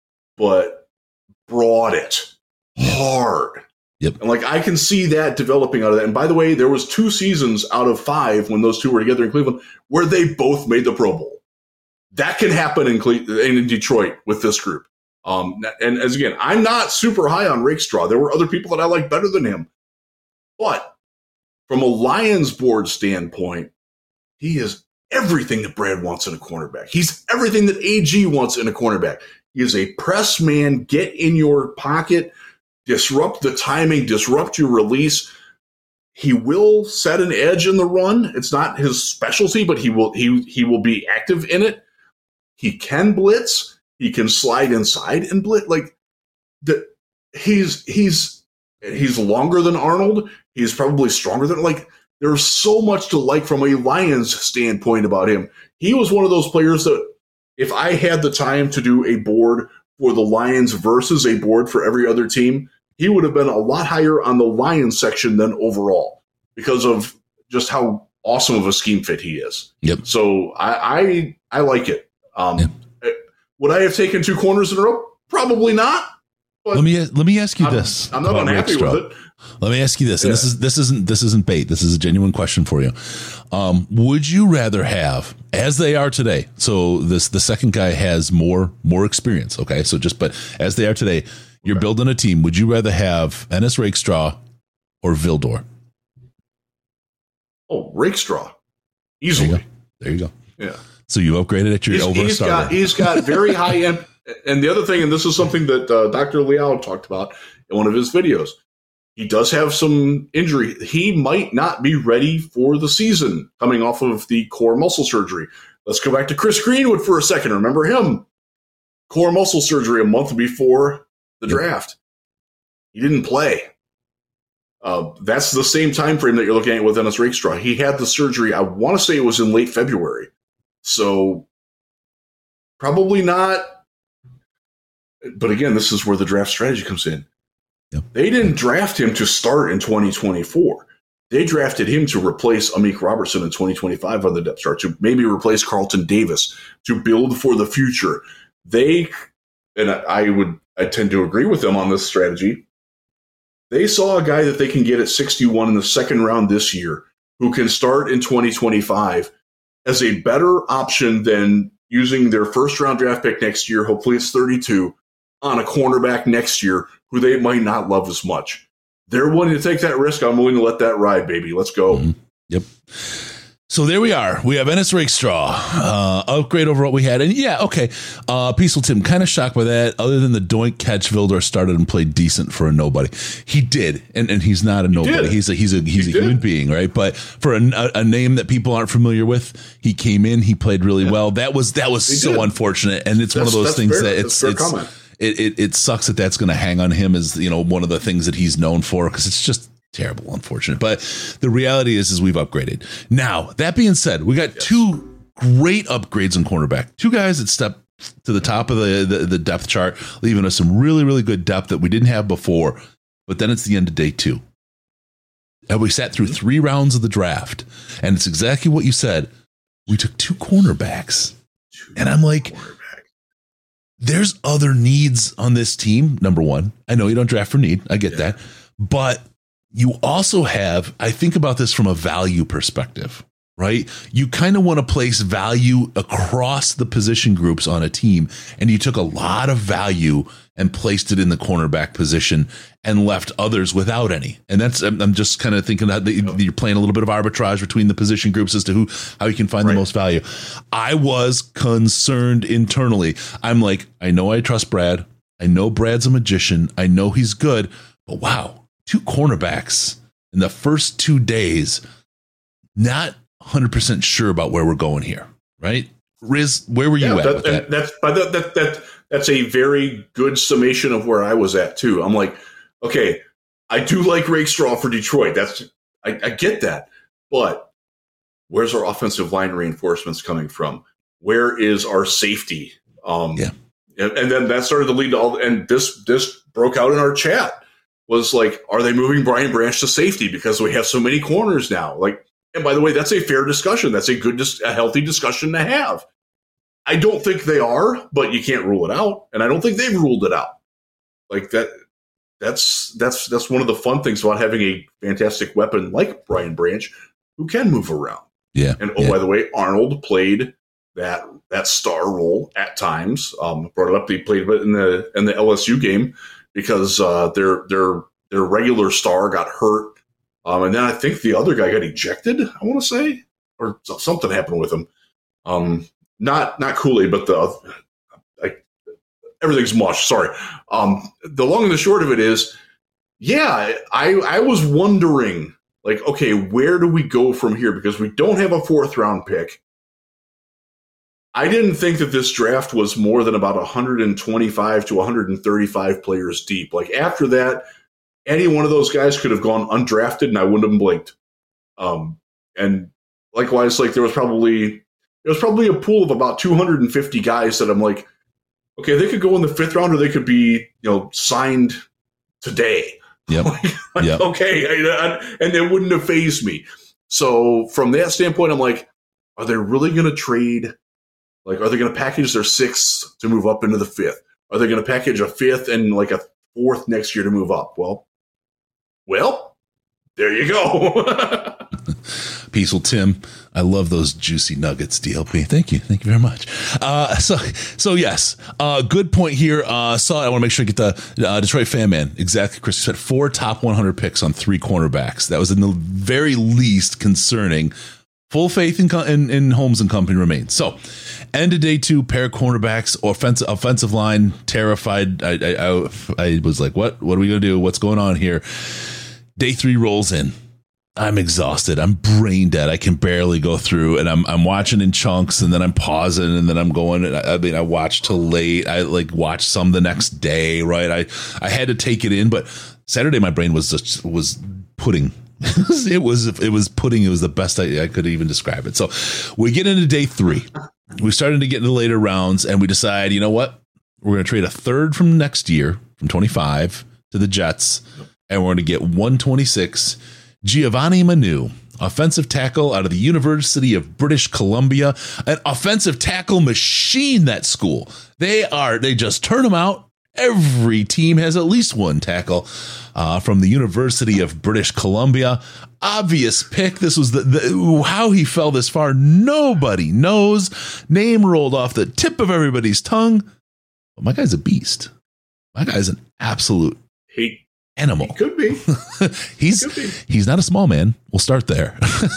but brought it hard. Yep. And like, I can see that developing out of that. And by the way, there was two seasons out of five when those two were together in Cleveland where they both made the Pro Bowl. That can happen in Cle- in Detroit with this group. Um, and as again, I'm not super high on Rakestraw. There were other people that I like better than him. But from a Lions board standpoint, he is everything that Brad wants in a cornerback. He's everything that A G wants in a cornerback. He is a press man, get in your pocket, disrupt the timing, disrupt your release. He will set an edge in the run. It's not his specialty, but he will he he will be active in it. He can blitz. He can slide inside and blitz. Like, the he's he's he's longer than Arnold. He's probably stronger than like. There's so much to like from a Lions standpoint about him. He was one of those players that if I had the time to do a board for the Lions versus a board for every other team, he would have been a lot higher on the Lions section than overall because of just how awesome of a scheme fit he is. Yep. So I I, I like it. Um, yep. Would I have taken two corners in a row? Probably not. But let me let me ask you I'm, this. I'm not unhappy with it. Let me ask you this, and yeah. this is this isn't this isn't bait. This is a genuine question for you. Um, would you rather have, as they are today? So this the second guy has more more experience. Okay, so just but as they are today, you're okay. building a team. Would you rather have Ennis Rakestraw or Vildor? Oh, Rakestraw, easily. There you go. There you go. Yeah. So you upgraded at your he's, over he's starter. got he's got very high end. And the other thing, and this is something that uh, Doctor Liao talked about in one of his videos, he does have some injury. He might not be ready for the season coming off of the core muscle surgery. Let's go back to Chris Greenwood for a second. Remember him? Core muscle surgery a month before the draft. He didn't play. Uh, that's the same time frame that you're looking at with Ennis Rakestraw. He had the surgery, I want to say it was in late February. So probably not. But again, this is where the draft strategy comes in. Yep. They didn't draft him to start in twenty twenty-four. They drafted him to replace Amik Robertson in twenty twenty-five on the depth chart, to maybe replace Carlton Davis, to build for the future. They, and I would, I tend to agree with them on this strategy. They saw a guy that they can get at sixty-one in the second round this year, who can start in twenty twenty-five as a better option than using their first round draft pick next year. Hopefully it's thirty-two. On a cornerback next year who they might not love as much. They're willing to take that risk. I'm willing to let that ride, baby. Let's go. Mm-hmm. Yep. So there we are. We have Ennis Rakestraw, uh, upgrade over what we had. And yeah, okay. Uh, Peaceful Tim, kind of shocked by that. Other than the doink catch, Vildor started and played decent for a nobody. He did. And, and he's not a nobody. He he's a, he's a, he's he a human being, right? But for a, a name that people aren't familiar with, he came in, he played really yeah. well. That was, that was he so did. unfortunate. And it's that's, one of those things fair. that it's, it's, it, it, it sucks that that's going to hang on him as, you know, one of the things that he's known for. Cause it's just terrible, unfortunate. But the reality is, is we've upgraded. Now, that being said, we got yes. two great upgrades in cornerback. Two guys that step to the top of the, the, the depth chart, leaving us some really, really good depth that we didn't have before. But then it's the end of day two. And we sat through three rounds of the draft. And it's exactly what you said. We took two cornerbacks. Two and I'm like, there's other needs on this team. Number one, I know you don't draft for need. I get yeah. that. But you also have, I think about this from a value perspective, right? You kind of want to place value across the position groups on a team. And you took a lot of value and placed it in the cornerback position and left others without any. And that's, I'm just kind of thinking that you're playing a little bit of arbitrage between the position groups as to who, how you can find right. the most value. I was concerned internally. I'm like, I know I trust Brad. I know Brad's a magician. I know he's good, but wow. Two cornerbacks in the first two days, not one hundred percent sure about where we're going here, right? Riz, where were you yeah, at? That, with that? That's by that, that that that's a very good summation of where I was at too. I'm like, okay, I do like Rakestraw for Detroit. That's I, I get that, but where's our offensive line reinforcements coming from? Where is our safety? Um, yeah, and, and then that started to lead to all. And this this broke out in our chat. Was like, are they moving Brian Branch to safety because we have so many corners now? Like, and by the way, that's a fair discussion. That's a good, dis- a healthy discussion to have. I don't think they are, but you can't rule it out, and I don't think they've ruled it out. Like that, that's that's that's one of the fun things about having a fantastic weapon like Brian Branch, who can move around. Yeah. And oh, yeah. by the way, Arnold played that that star role at times. Um, brought it up. They played it in the in the L S U game. Because uh, their their their regular star got hurt, um, and then I think the other guy got ejected. I want to say, or something happened with him. Um, not not Kool-Aid, but the like everything's mush. Sorry. Um, the long and the short of it is, yeah, I I was wondering, like, okay, where do we go from here? Because we don't have a fourth round pick. I didn't think that this draft was more than about one hundred twenty-five to one hundred thirty-five players deep. Like after that, any one of those guys could have gone undrafted and I wouldn't have blinked. Um, and likewise, like there was probably there was probably a pool of about two hundred fifty guys that I'm like, okay, they could go in the fifth round or they could be, you know, signed today. Yep. like, like, yep. Okay. And it wouldn't have fazed me. So from that standpoint, I'm like, are they really going to trade? Like, are they going to package their sixth to move up into the fifth? Are they going to package a fifth and like a fourth next year to move up? Well, well, there you go. Peaceful Tim, I love those juicy nuggets, D L P. Thank you. Thank you very much. Uh, so, so yes, uh, good point here. Uh, saw, I want to make sure I get the uh, Detroit fan man. Exactly. Chris said four top one hundred picks on three cornerbacks. That was in the very least concerning. Full faith in, in, in Holmes and company remains. So, end of day two, pair of cornerbacks, offensive offensive line, terrified. I, I, I, I was like, what? What are we going to do? What's going on here? Day three rolls in. I'm exhausted. I'm brain dead. I can barely go through, and I'm I'm watching in chunks, and then I'm pausing, and then I'm going. I, I mean, I watched till late. I like watched some the next day. Right? I I had to take it in, but Saturday my brain was just was pudding. it was it was pudding. It was the best I, I could even describe it. So we get into day three. We started to get into later rounds, and we decide, you know what? We're going to trade a third from next year, from twenty-five to the Jets, and we're going to get one twenty-six. Giovanni Manu, offensive tackle out of the University of British Columbia, an offensive tackle machine. That school. They are. They just turn them out. Every team has at least one tackle uh, from the University of British Columbia. Obvious pick. This was the, the how he fell this far. Nobody knows. Name rolled off the tip of everybody's tongue. But my guy's a beast. My guy's an absolute he animal. He could be. he's could be. he's not a small man. We'll start there.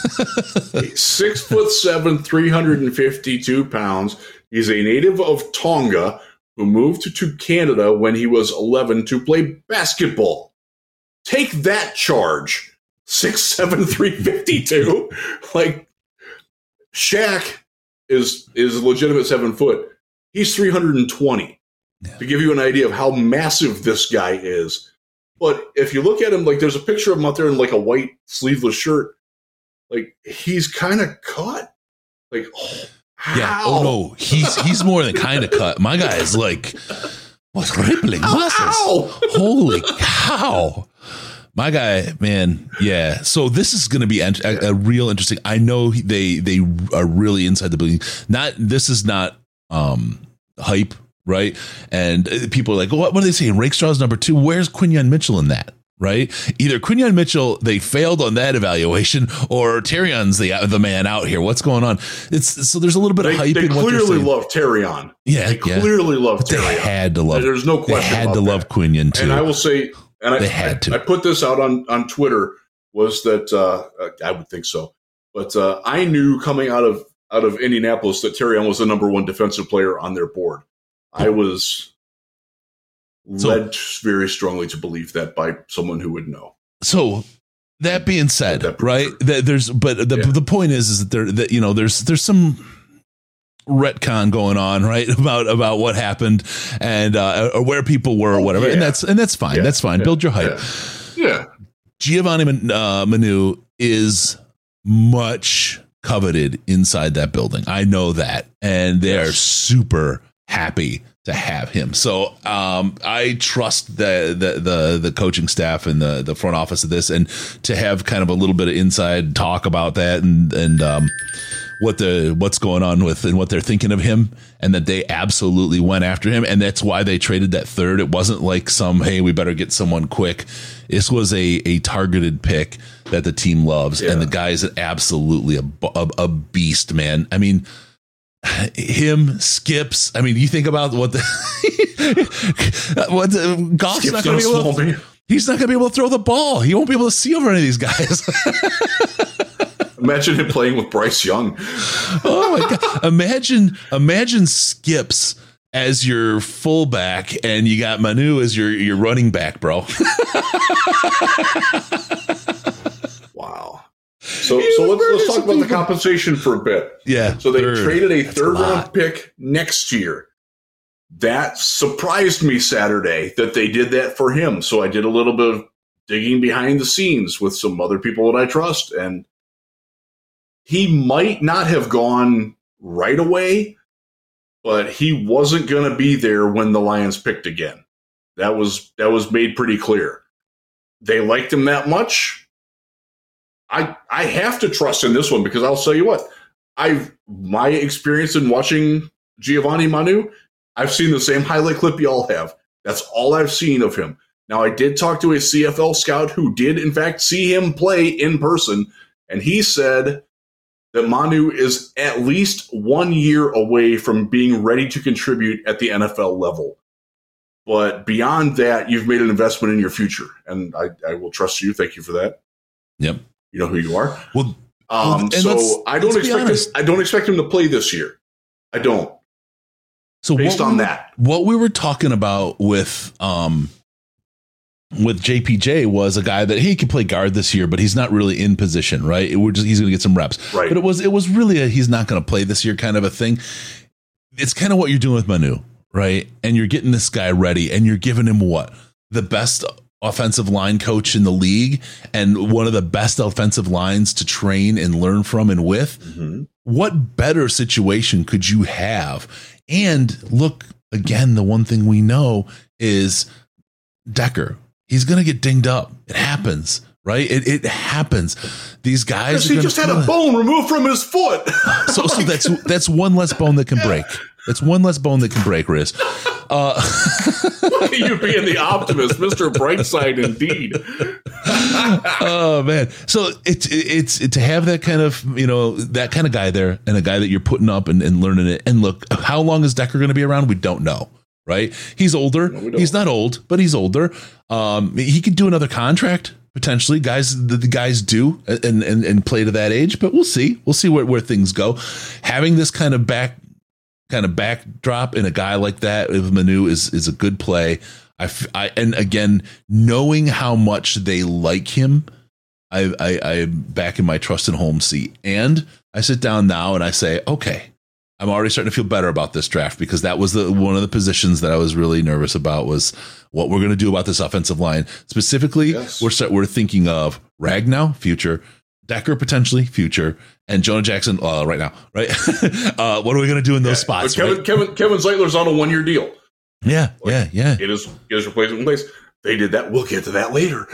Six foot seven, three hundred fifty-two pounds. He's a native of Tonga who moved to, to Canada when he was eleven to play basketball. Take that charge. Six seven, three fifty-two. Like, Shaq is is a legitimate seven foot. He's three hundred twenty. Yeah. To give you an idea of how massive this guy is. But if you look at him, like, there's a picture of him out there in like a white sleeveless shirt. Like, he's kind of cut. Like, oh, yeah. how? Oh no, he's he's more than kind of cut. My guy is like, what's rippling muscles? Holy cow! My guy, man, yeah. So this is going to be a, a real interesting. I know they they are really inside the building. Not this is not um, hype, right? And people are like, what, what are they saying? Rakestraw's number two. Where's Quinyon Mitchell in that? Right? Either Quinyon Mitchell, they failed on that evaluation, or Terrion's the the man out here. What's going on? It's so there's a little bit they, of hype. They in what clearly love Terrion. Yeah, they yeah. clearly love but Terrion. They had to love. There's no question. They had about to that. love Quinyon too. And I will say, and they I, had I, to. I put this out on on Twitter. Was that uh, I would think so, but uh, I knew coming out of out of Indianapolis that Terrion was the number one defensive player on their board. I was so, led very strongly to believe that by someone who would know. So that being said, that right? That there's, but the yeah. the point is, is that there, that you know, there's there's some retcon going on, right? About about what happened and uh, or where people were, or whatever, yeah. and that's and that's fine. Yeah. That's fine. Yeah. Build your hype. Yeah. yeah. Giovanni uh, Manu is much coveted inside that building. I know that, and they yes. are super happy to have him. So um, I trust the, the the the coaching staff and the the front office of this, and to have kind of a little bit of inside talk about that, and and um, what the what's going on with and what they're thinking of him, and that they absolutely went after him, and that's why they traded that third. It wasn't like some, hey, we better get someone quick. This was a a targeted pick that the team loves, yeah. and the guy is absolutely a, a a beast, man. I mean, him, Skips. I mean, you think about what the what the Goff's not going to be able to, he's not going to be able to throw the ball. He won't be able to see over any of these guys. Imagine him playing with Bryce Young. Oh my God. Imagine, imagine Skips as your fullback and you got Manu as your, your running back, bro. Wow. So, so let's let's talk about the compensation for a bit. Yeah. So they third. traded a That's third a round pick next year. That surprised me Saturday that they did that for him. So I did a little bit of digging behind the scenes with some other people that I trust, and he might not have gone right away, but he wasn't going to be there when the Lions picked again. That was that was made pretty clear. They liked him that much. I I have to trust in this one, because I'll tell you what, I've my experience in watching Giovanni Manu, I've seen the same highlight clip y'all have. That's all I've seen of him. Now, I did talk to a C F L scout who did, in fact, see him play in person, and he said that Manu is at least one year away from being ready to contribute at the N F L level. But beyond that, you've made an investment in your future, and I, I will trust you. Thank you for that. Yep. You know who you are. Well, um, well so I don't expect him, I don't expect him to play this year. I don't. So based on we, that, what we were talking about with um with J P J was a guy that he could play guard this year, but he's not really in position, right? We're just he's going to get some reps, right? But it was it was really a he's not going to play this year kind of a thing. It's kind of what you're doing with Manu, right? And you're getting this guy ready, and you're giving him what, the best offensive line coach in the league, and one of the best offensive lines to train and learn from and with. Mm-hmm. What better situation could you have? And look, again, the one thing we know is Decker. He's going to get dinged up. It happens, right? It it happens. These guys. He just had a bone removed from his foot. so so that's that's one less bone that can break. That's one less bone that can break, Riz. Uh, Look at you being the optimist, Mister Brightside, indeed. Oh man! So it's it's it, to have that kind of you know that kind of guy there, and a guy that you're putting up and, and learning it. And look, how long is Decker going to be around? We don't know. right? He's older. No, he's not old, but he's older. Um, he could do another contract potentially. Guys, the, the guys do and, and and play to that age, but we'll see. We'll see where, where things go. Having this kind of back kind of backdrop in a guy like that with Manu is is a good play. I, I and again, knowing how much they like him, I, I I'm back in my Trustin Holmes seat, and I sit down now and I say, okay. I'm already starting to feel better about this draft because that was the one of the positions that I was really nervous about was what we're going to do about this offensive line. Specifically, yes. we're start, we're thinking of Ragnow, future, Decker potentially, future, and Jonah Jackson uh, right now, right? uh, what are we going to do in those yeah. spots? Kevin, right? Kevin Kevin Zeitler's on a one year deal. Yeah, like, yeah, yeah. Get his get his replacement in place. They did that. We'll get to that later.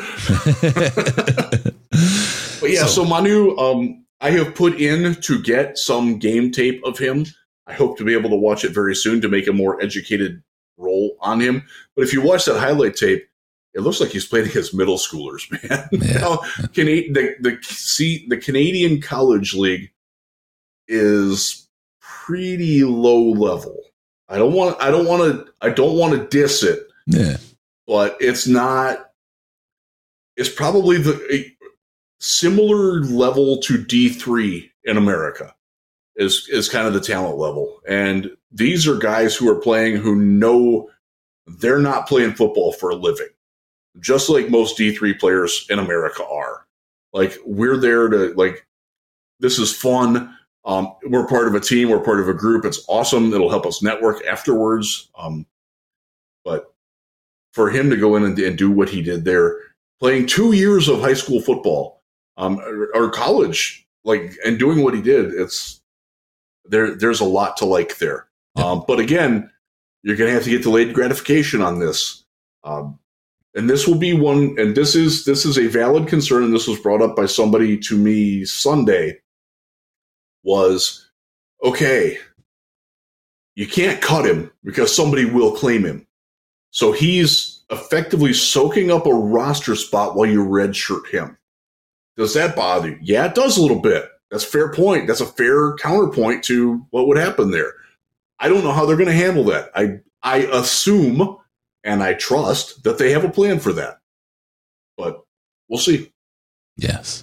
But yeah, so, so Manu, um, I have put in to get some game tape of him. I hope to be able to watch it very soon to make a more educated roll on him. But if you watch that highlight tape, it looks like he's playing against middle schoolers, man. Yeah. Now, Cana- the the see, the Canadian College League is pretty low level. I don't want I don't want to I don't want to diss it. Yeah. But it's not it's probably the a similar level to D three in America. Is is kind of the talent level. And these are guys who are playing who know they're not playing football for a living, just like most D three players in America are. Like, we're there to, like, this is fun. Um, we're part of a team. We're part of a group. It's awesome. It'll help us network afterwards. Um, but for him to go in and, and do what he did there, playing two years of high school football um, or, or college, like, and doing what he did, it's, There, there's a lot to like there. Um, but again, you're going to have to get delayed gratification on this. Um, and this will be one, and this is this is a valid concern, and this was brought up by somebody to me Sunday, was, okay, you can't cut him because somebody will claim him. So he's effectively soaking up a roster spot while you redshirt him. Does that bother you? Yeah, it does a little bit. That's a fair point. That's a fair counterpoint to what would happen there. I don't know how they're going to handle that. I I assume and I trust that they have a plan for that. But we'll see. Yes.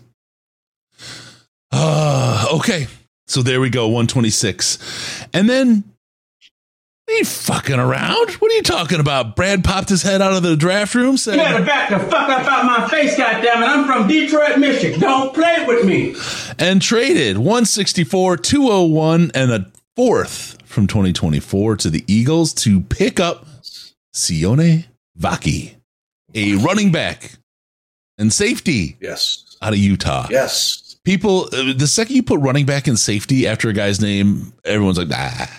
Uh, okay. So there we go, one twenty-six. And then, are you fucking around? What are you talking about? Brad popped his head out of the draft room saying, "You better back the fuck up out my face, goddammit. I'm from Detroit, Michigan. Don't play with me." And traded one sixty-four, two oh one, and a fourth from twenty twenty-four to the Eagles to pick up Sione Vaki, a running back and safety. Yes. Out of Utah. Yes. People, uh, the second you put running back and safety after a guy's name, everyone's like, ah.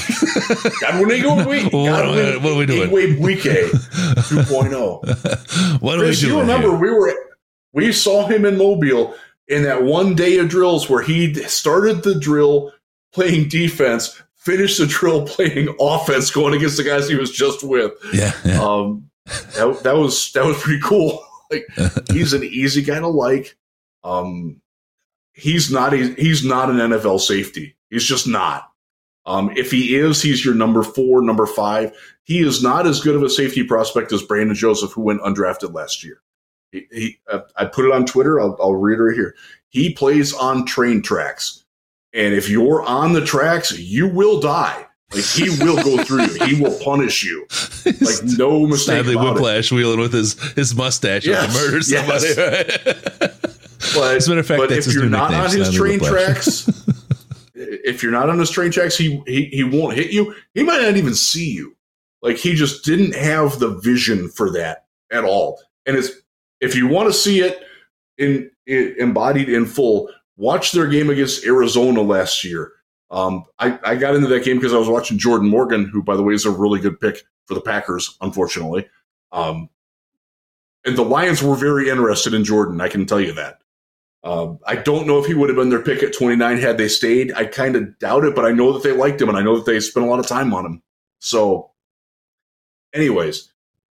Godwin, what, what are we doing? Igwe two point oh. What are Chris, we doing? You remember here? we were we saw him in Mobile in that one day of drills where he started the drill playing defense, finished the drill playing offense, going against the guys he was just with. Yeah, yeah. Um, that, that was that was pretty cool. Like, he's an easy guy to like. Um, he's not a, he's not an N F L safety. He's just not. Um, if he is, he's your number four, number five. He is not as good of a safety prospect as Brandon Joseph, who went undrafted last year. He, he, uh, I put it on Twitter. I'll, I'll reiterate here. He plays on train tracks. And if you're on the tracks, you will die. Like, he will go through you. He will punish you. Like, no mistake Sadly, about Whiplash it. wheeling with his, his mustache yes, to murder somebody. Yes. Right? But, as a matter of fact, but that's if his you're new not nickname, on his Sadly train Whiplash. tracks... If you're not on his train tracks, he, he he won't hit you. He might not even see you. Like, he just didn't have the vision for that at all. And it's, if you want to see it in, in embodied in full, watch their game against Arizona last year. Um, I, I got into that game because I was watching Jordan Morgan, who, by the way, is a really good pick for the Packers, unfortunately. Um, and the Lions were very interested in Jordan, I can tell you that. Uh, I don't know if he would have been their pick at twenty-nine had they stayed. I kind of doubt it, but I know that they liked him, and I know that they spent a lot of time on him. So, anyways,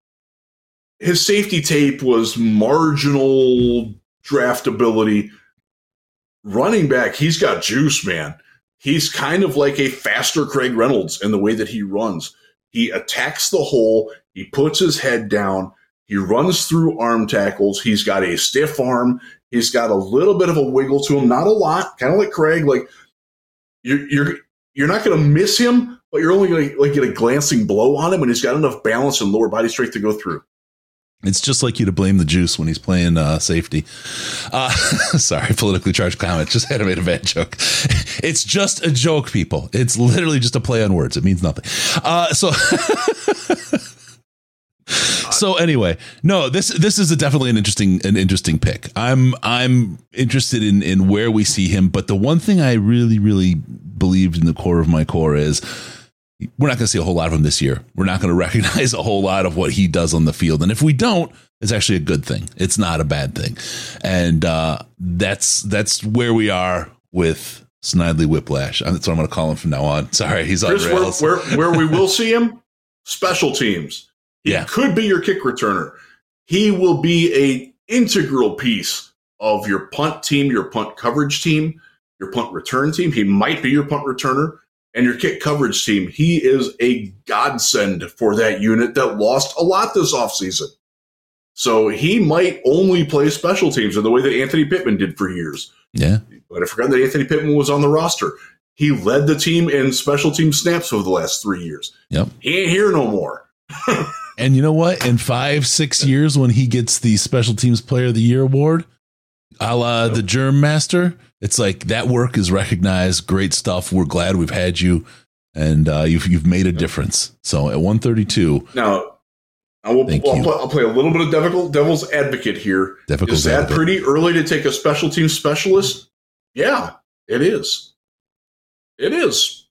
his safety tape was marginal draftability. Running back, he's got juice, man. He's kind of like a faster Craig Reynolds in the way that he runs. He attacks the hole. He puts his head down. He runs through arm tackles. He's got a stiff arm. He's got a little bit of a wiggle to him, not a lot, kind of like Craig. Like you're you're you're not going to miss him, but you're only going to like get a glancing blow on him, and he's got enough balance and lower body strength to go through. It's just like you to blame the juice when he's playing uh, safety. Uh, sorry, politically charged comment. Just had to make a bad joke. It's just a joke, people. It's literally just a play on words. It means nothing. Uh, so, so anyway, no, this this is a definitely an interesting an interesting pick. I'm I'm interested in in where we see him, but the one thing I really really believed in the core of my core is, we're not going to see a whole lot of him this year. We're not going to recognize a whole lot of what he does on the field. And if we don't, it's actually a good thing. It's not a bad thing. And uh, that's that's where we are with Snidely Whiplash. That's what I'm going to call him from now on. Sorry, he's on Chris, rails. Where, where, where we will see him, special teams. He yeah. could be your kick returner. He will be a integral piece of your punt team, your punt coverage team, your punt return team. He might be your punt returner. And your kick coverage team, he is a godsend for that unit that lost a lot this offseason. So he might only play special teams in the way that Anthony Pittman did for years. Yeah. But I forgot that Anthony Pittman was on the roster. He led the team in special team snaps over the last three years. Yep. He ain't here no more. And you know what? In five, six years, when he gets the Special Teams Player of the Year award, a la the Germ Master, it's like that work is recognized. Great stuff. We're glad we've had you, and uh, you've you've made a difference. So at one thirty-two, now I will. I'll play, I'll play a little bit of devil, devil's advocate here. Devil's is that advocate. pretty early to take a special team specialist? Yeah, it is. It is.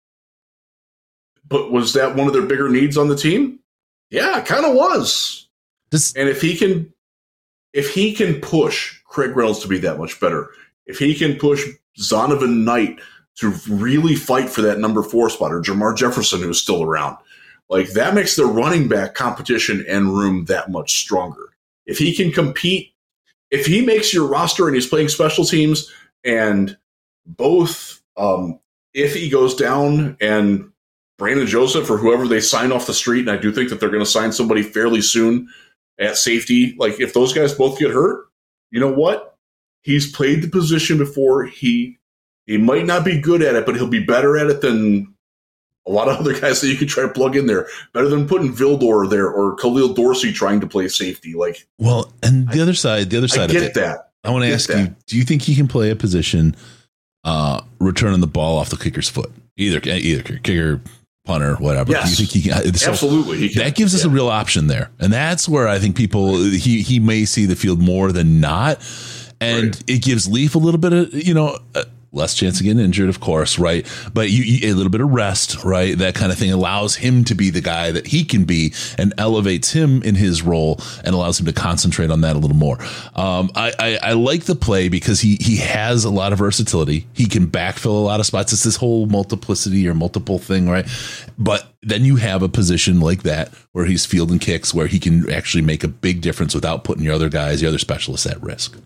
But was that one of their bigger needs on the team? Yeah, it kind of was. This, and if he can, if he can push Craig Reynolds to be that much better, if he can push Zonovan Knight to really fight for that number four spot, or Jamar Jefferson, who's still around, like that makes the running back competition and room that much stronger. If he can compete, if he makes your roster and he's playing special teams, and both, um, if he goes down and Brandon Joseph or whoever they sign off the street, and I do think that they're going to sign somebody fairly soon at safety, like if those guys both get hurt, you know what? He's played the position before. He he might not be good at it, but he'll be better at it than a lot of other guys that you could try to plug in there. Better than putting Vildor there or Khalil Dorsey trying to play safety. Like, well, and the I, other side, the other side I get of it, that. I want to ask that. you: do you think he can play a position, uh, returning the ball off the kicker's foot, either either kicker, punter, whatever? Yes, do you think he can? So absolutely. He can. That gives us yeah. a real option there, and that's where I think people he he may see the field more than not. And right. it gives Leaf a little bit of, you know, uh, less chance of getting injured, of course, right? But you, you a little bit of rest, right? That kind of thing allows him to be the guy that he can be and elevates him in his role and allows him to concentrate on that a little more. Um, I, I, I like the play because he he has a lot of versatility. He can backfill a lot of spots. It's this whole multiplicity or multiple thing, right? But then you have a position like that where he's fielding kicks where he can actually make a big difference without putting your other guys, your other specialists at risk.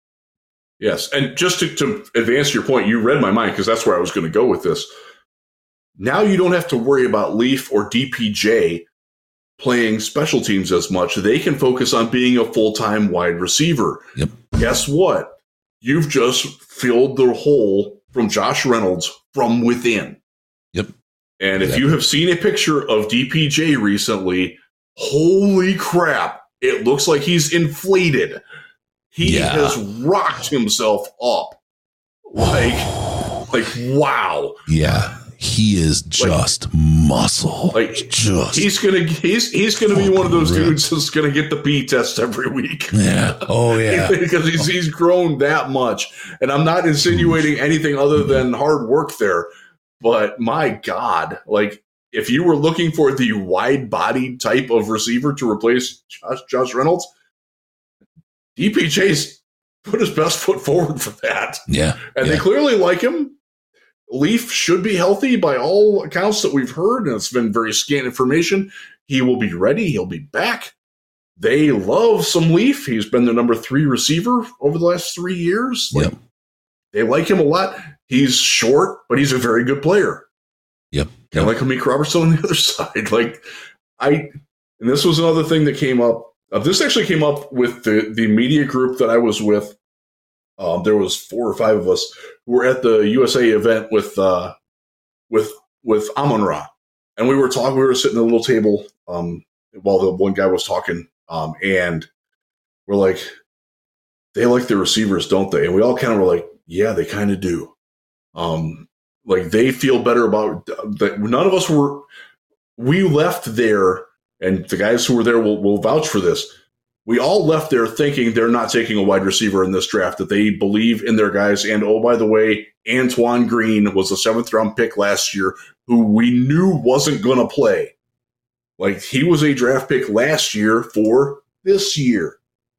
Yes, and just to, to advance your point, you read my mind because that's where I was going to go with this. Now you don't have to worry about Leaf or D P J playing special teams as much. They can focus on being a full-time wide receiver. Yep. Guess what? You've just filled the hole from Josh Reynolds from within. Yep. And if exactly. you have seen a picture of D P J recently, holy crap, it looks like he's inflated. He yeah. has rocked himself up. Like, like, wow. Yeah. He is just like, muscle. Like, just he's gonna he's he's gonna be one of those dudes that's gonna get the P test every week. Yeah. Oh yeah. Because he's he's grown that much. And I'm not insinuating anything other than hard work there. But my God, like if you were looking for the wide body type of receiver to replace Josh, Josh Reynolds, D P J's put his best foot forward for that. Yeah. And yeah. they clearly like him. Leaf should be healthy by all accounts that we've heard, and it's been very scant information. He will be ready. He'll be back. They love some Leaf. He's been their number three receiver over the last three years. Like, yep. They like him a lot. He's short, but he's a very good player. Yep. Kind of like Amik Robertson on the other side. Like, I and this was another thing that came up. Uh, this actually came up with the, the media group that I was with. Um, there was four or five of us who were at the U S A event with uh, with with Amon-Ra, and we were talking. We were sitting at a little table um, while the one guy was talking, um, and we're like, "They like the receivers, don't they?" And we all kind of were like, "Yeah, they kind of do." Um, like they feel better about that. None of us were. We left there, and the guys who were there will, will vouch for this. We all left there thinking they're not taking a wide receiver in this draft, that they believe in their guys. And, oh, by the way, Antoine Green was a seventh-round pick last year who we knew wasn't going to play. Like, he was a draft pick last year for this year.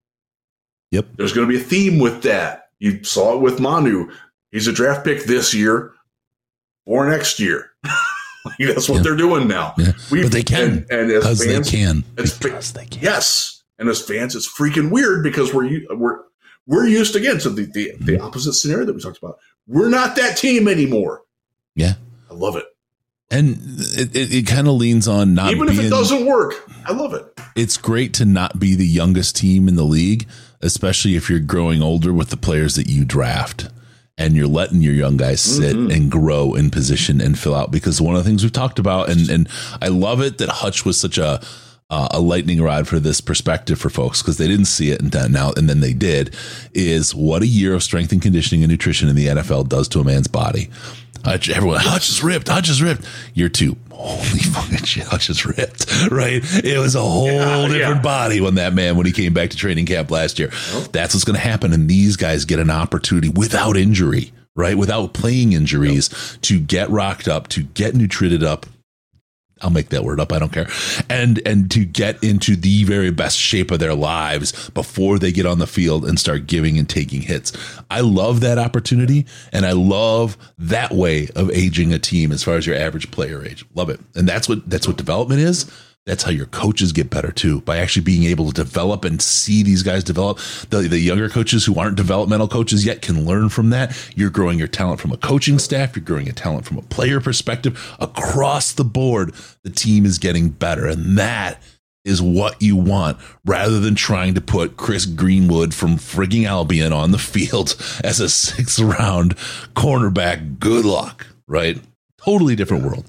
Yep. There's going to be a theme with that. You saw it with Manu. He's a draft pick this year for next year. Like, that's what yeah. they're doing now. Yeah. But they can. And, and as because fans, they can. It's, because they can. Yes. And as fans, it's freaking weird because we're we're we're used again to the, the, the opposite scenario that we talked about. We're not that team anymore. Yeah. I love it. And it, it, it kind of leans on not Even being, if it doesn't work, I love it. It's great to not be the youngest team in the league, especially if you're growing older with the players that you draft. And you're letting your young guys sit mm-hmm. and grow in position and fill out. Because one of the things we've talked about, and, and I love it that Hutch was such a uh, a lightning rod for this perspective for folks, because they didn't see it and then now and then they did, is what a year of strength and conditioning and nutrition in the N F L does to a man's body. Hutch, everyone, Hutch is ripped. Hutch is ripped. Year two, holy fucking shit, Hutch is ripped. Right? It was a whole yeah, different yeah. body when that man when he came back to training camp last year. Oh. That's what's going to happen, and these guys get an opportunity without injury, right? Without playing injuries, yep. to get rocked up, to get nutrited up. I'll make that word up. I don't care. And and to get into the very best shape of their lives before they get on the field and start giving and taking hits. I love that opportunity, and I love that way of aging a team as far as your average player age. Love it. And that's what that's what development is. That's how your coaches get better too, by actually being able to develop and see these guys develop. The, the younger coaches who aren't developmental coaches yet can learn from that. You're growing your talent from a coaching staff. You're growing your talent from a player perspective. Across the board, the team is getting better. And that is what you want, rather than trying to put Chris Greenwood from frigging Albion on the field as a sixth round cornerback. Good luck, right? Totally different world.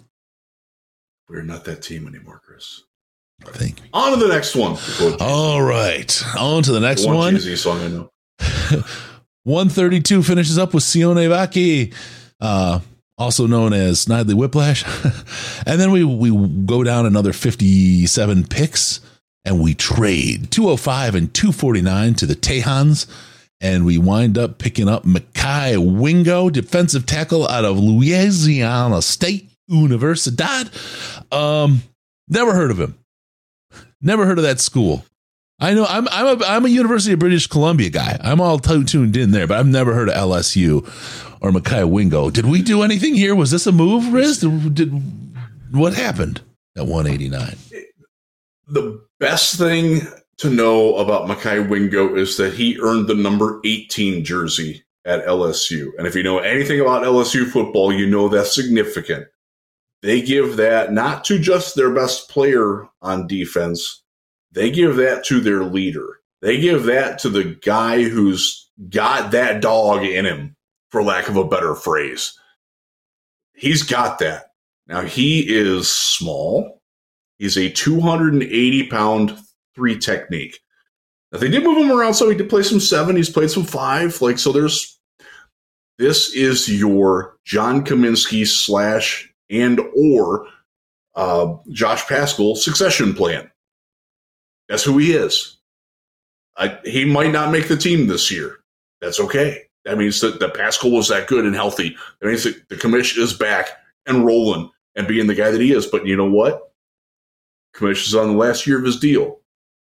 We're not that team anymore, Chris. Thank you. On to the next one. All right. On to the next one. One cheesy song I know. one thirty-two finishes up with Sione Vaki, uh, also known as Snidely Whiplash. And then we, we go down another fifty-seven picks, and we trade two oh five and two forty-nine to the Tejans. And we wind up picking up Mekhi Wingo, defensive tackle out of Louisiana State Universidad. Um, never heard of him. Never heard of that school. I know I'm I'm a I'm a University of British Columbia guy. I'm all t- tuned in there, but I've never heard of L S U or Mekhi Wingo. Did we do anything here? Was this a move, Riz? Did, did what happened at one eighty-nine? The best thing to know about Mekhi Wingo is that he earned the number eighteen jersey at L S U. And if you know anything about L S U football, you know that's significant. They give that not to just their best player on defense. They give that to their leader. They give that to the guy who's got that dog in him, for lack of a better phrase. He's got that. Now, he is small. He's a two hundred eighty pound three technique. Now, they did move him around, so he did play some seven. He's played some five. Like, so there's, this is your John Kaminsky slash and or uh, Josh Paschal succession plan. That's who he is. I, he might not make the team this year. That's okay. That means that, that Paschal was that good and healthy. That means that the commish is back and rolling and being the guy that he is. But you know what? Commish is on the last year of his deal.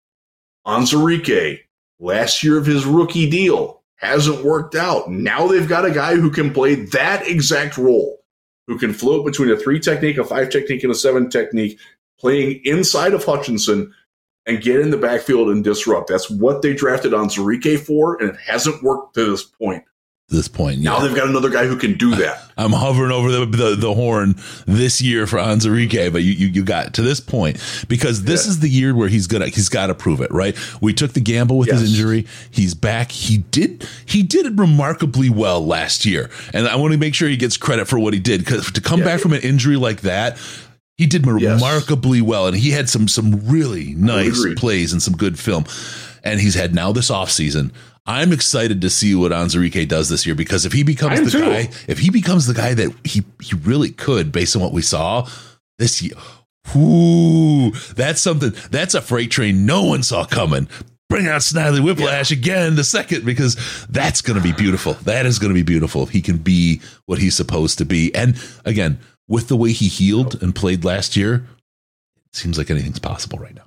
Onwuzurike, last year of his rookie deal, hasn't worked out. Now they've got a guy who can play that exact role, who can float between a three technique, a five technique, and a seven technique, playing inside of Hutchinson and get in the backfield and disrupt. That's what they drafted Onwuzurike for, and it hasn't worked to this point. this point. Now yeah. they've got another guy who can do that. I'm hovering over the, the, the horn this year for Onwuzurike, but you, you, you got to this point because this yeah. is the year where he's gonna, he's got to prove it, right? We took the gamble with yes. his injury. He's back. He did, he did it remarkably well last year. And I want to make sure he gets credit for what he did because to come yeah. back from an injury like that, he did remarkably yes. well. And he had some, some really nice plays and some good film. And he's had now this offseason. I'm excited to see what Onwuzurike does this year because if he becomes the too. guy, if he becomes the guy that he, he really could, based on what we saw this year, ooh, that's something. That's a freight train no one saw coming. Bring out Snidely Whiplash yeah. again the second because that's going to be beautiful. That is going to be beautiful if he can be what he's supposed to be. And again, with the way he healed and played last year, it seems like anything's possible right now.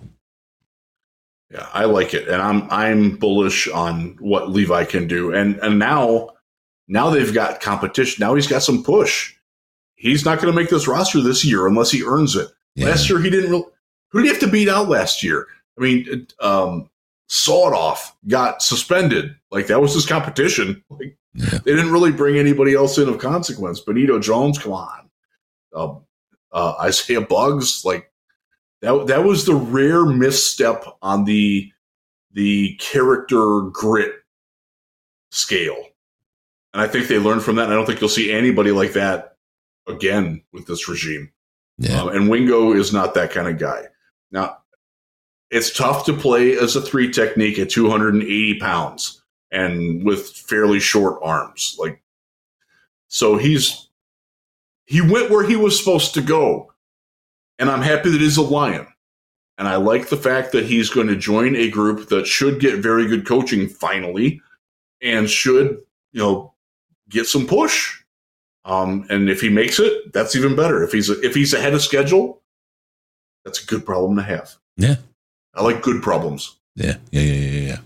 Yeah, I like it, and I'm I'm bullish on what Levi can do, and and now now they've got competition. Now he's got some push. He's not going to make this roster this year unless he earns it. Yeah. Last year he didn't. Really, who did he have to beat out last year? I mean, um, Sawed Off got suspended. Like that was his competition. Like yeah. they didn't really bring anybody else in of consequence. Benito Jones, come on. Uh, uh, Isaiah Buggs, like. That that was the rare misstep on the the character grit scale, and I think they learned from that. And I don't think you'll see anybody like that again with this regime. Yeah. Um, and Wingo is not that kind of guy. Now, it's tough to play as a three technique at two hundred eighty pounds and with fairly short arms. Like, so he's he went where he was supposed to go. And I'm happy that he's a Lion. And I like the fact that he's going to join a group that should get very good coaching finally and should, you know, get some push. Um, and if he makes it, that's even better. If he's if he's ahead of schedule, that's a good problem to have. Yeah. I like good problems. Yeah. Yeah, yeah, yeah, yeah.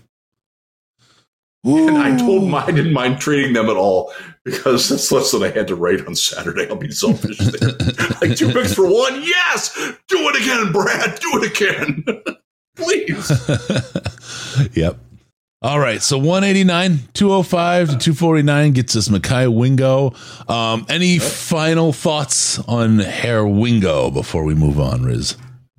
Ooh. And I told him I didn't mind trading them at all because that's less than I had to write on Saturday. I'll be selfish there. Like two picks for one. Yes. Do it again, Brad. Do it again. Please. Yep. All right. So one eighty-nine, two oh five to two forty-nine gets us Mekhi Wingo. Um, any yep. final thoughts on Herr Wingo before we move on, Riz?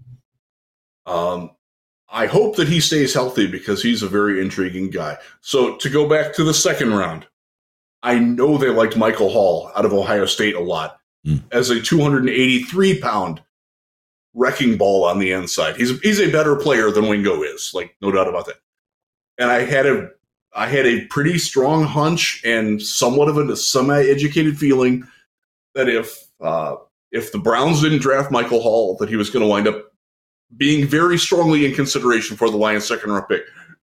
Um, I hope that he stays healthy because he's a very intriguing guy. So to go back to the second round, I know they liked Michael Hall out of Ohio State a lot mm. as a two hundred eighty-three pound wrecking ball on the inside. He's he's a better player than Wingo is, like no doubt about that. And I had a I had a pretty strong hunch and somewhat of a semi-educated feeling that if uh, if the Browns didn't draft Michael Hall, that he was going to wind up being very strongly in consideration for the Lions' second round pick.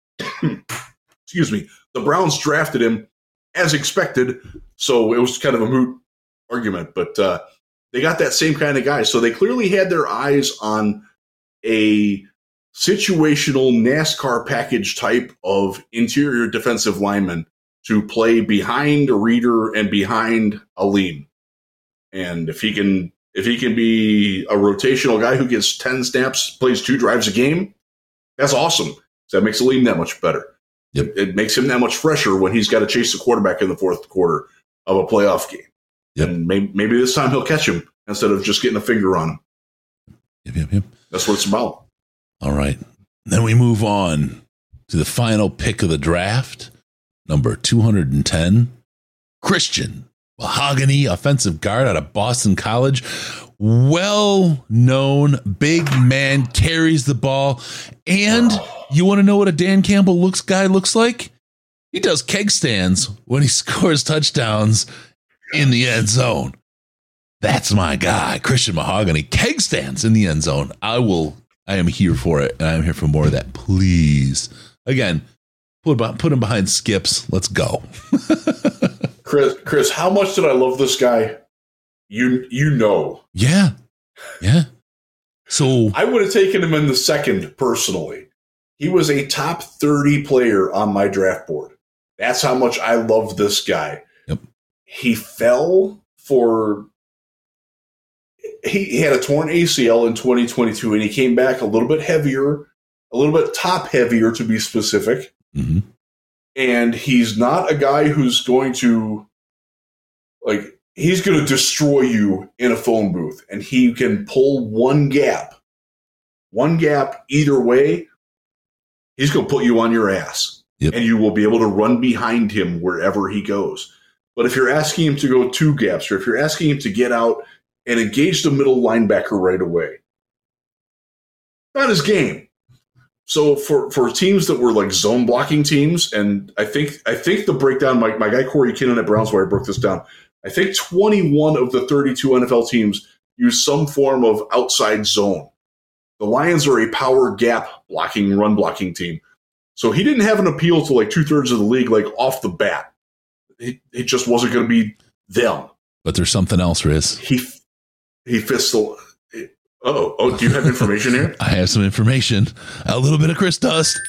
Excuse me. The Browns drafted him as expected, so it was kind of a moot argument. But uh, they got that same kind of guy. So they clearly had their eyes on a situational NASCAR package type of interior defensive lineman to play behind a Reader and behind Alim. And if he can if he can be a rotational guy who gets ten snaps, plays two drives a game, that's awesome. That makes Alim that much better. Yep. It, it makes him that much fresher when he's got to chase the quarterback in the fourth quarter of a playoff game. Yep. And maybe, maybe this time he'll catch him instead of just getting a finger on him. Yep, yep, yep. That's what it's about. All right. Then we move on to the final pick of the draft, number two hundred ten, Christian Mahogany, offensive guard out of Boston College. Well-known, big man, carries the ball. And you want to know what a Dan Campbell looks guy looks like? He does keg stands when he scores touchdowns in the end zone. That's my guy, Christian Mahogany. Keg stands in the end zone. I will... I am here for it, and I'm here for more of that. Please. Again, put, put him behind Skips. Let's go. Chris, Chris, how much did I love this guy? You you know. Yeah. Yeah. So I would have taken him in the second, personally. He was a top thirty player on my draft board. That's how much I love this guy. Yep. He fell for... He had a torn A C L in twenty twenty-two, and he came back a little bit heavier, a little bit top heavier to be specific. Mm-hmm. And he's not a guy who's going to, like, he's going to destroy you in a phone booth. And he can pull one gap, one gap either way. He's going to put you on your ass. Yep. And you will be able to run behind him wherever he goes. But if you're asking him to go two gaps, or if you're asking him to get out and engage the middle linebacker right away, not his game. So for, for teams that were like zone blocking teams, and I think I think the breakdown, my, my guy Corey Kinnan at Brownswire broke this down. I think twenty-one of the thirty-two N F L teams use some form of outside zone. The Lions are a power gap blocking, run blocking team. So he didn't have an appeal to like two thirds of the league, like off the bat. It, it just wasn't going to be them. But there's something else, Riz. He he fits the. Oh, oh, do you have information here? I have some information. A little bit of Chris Dust.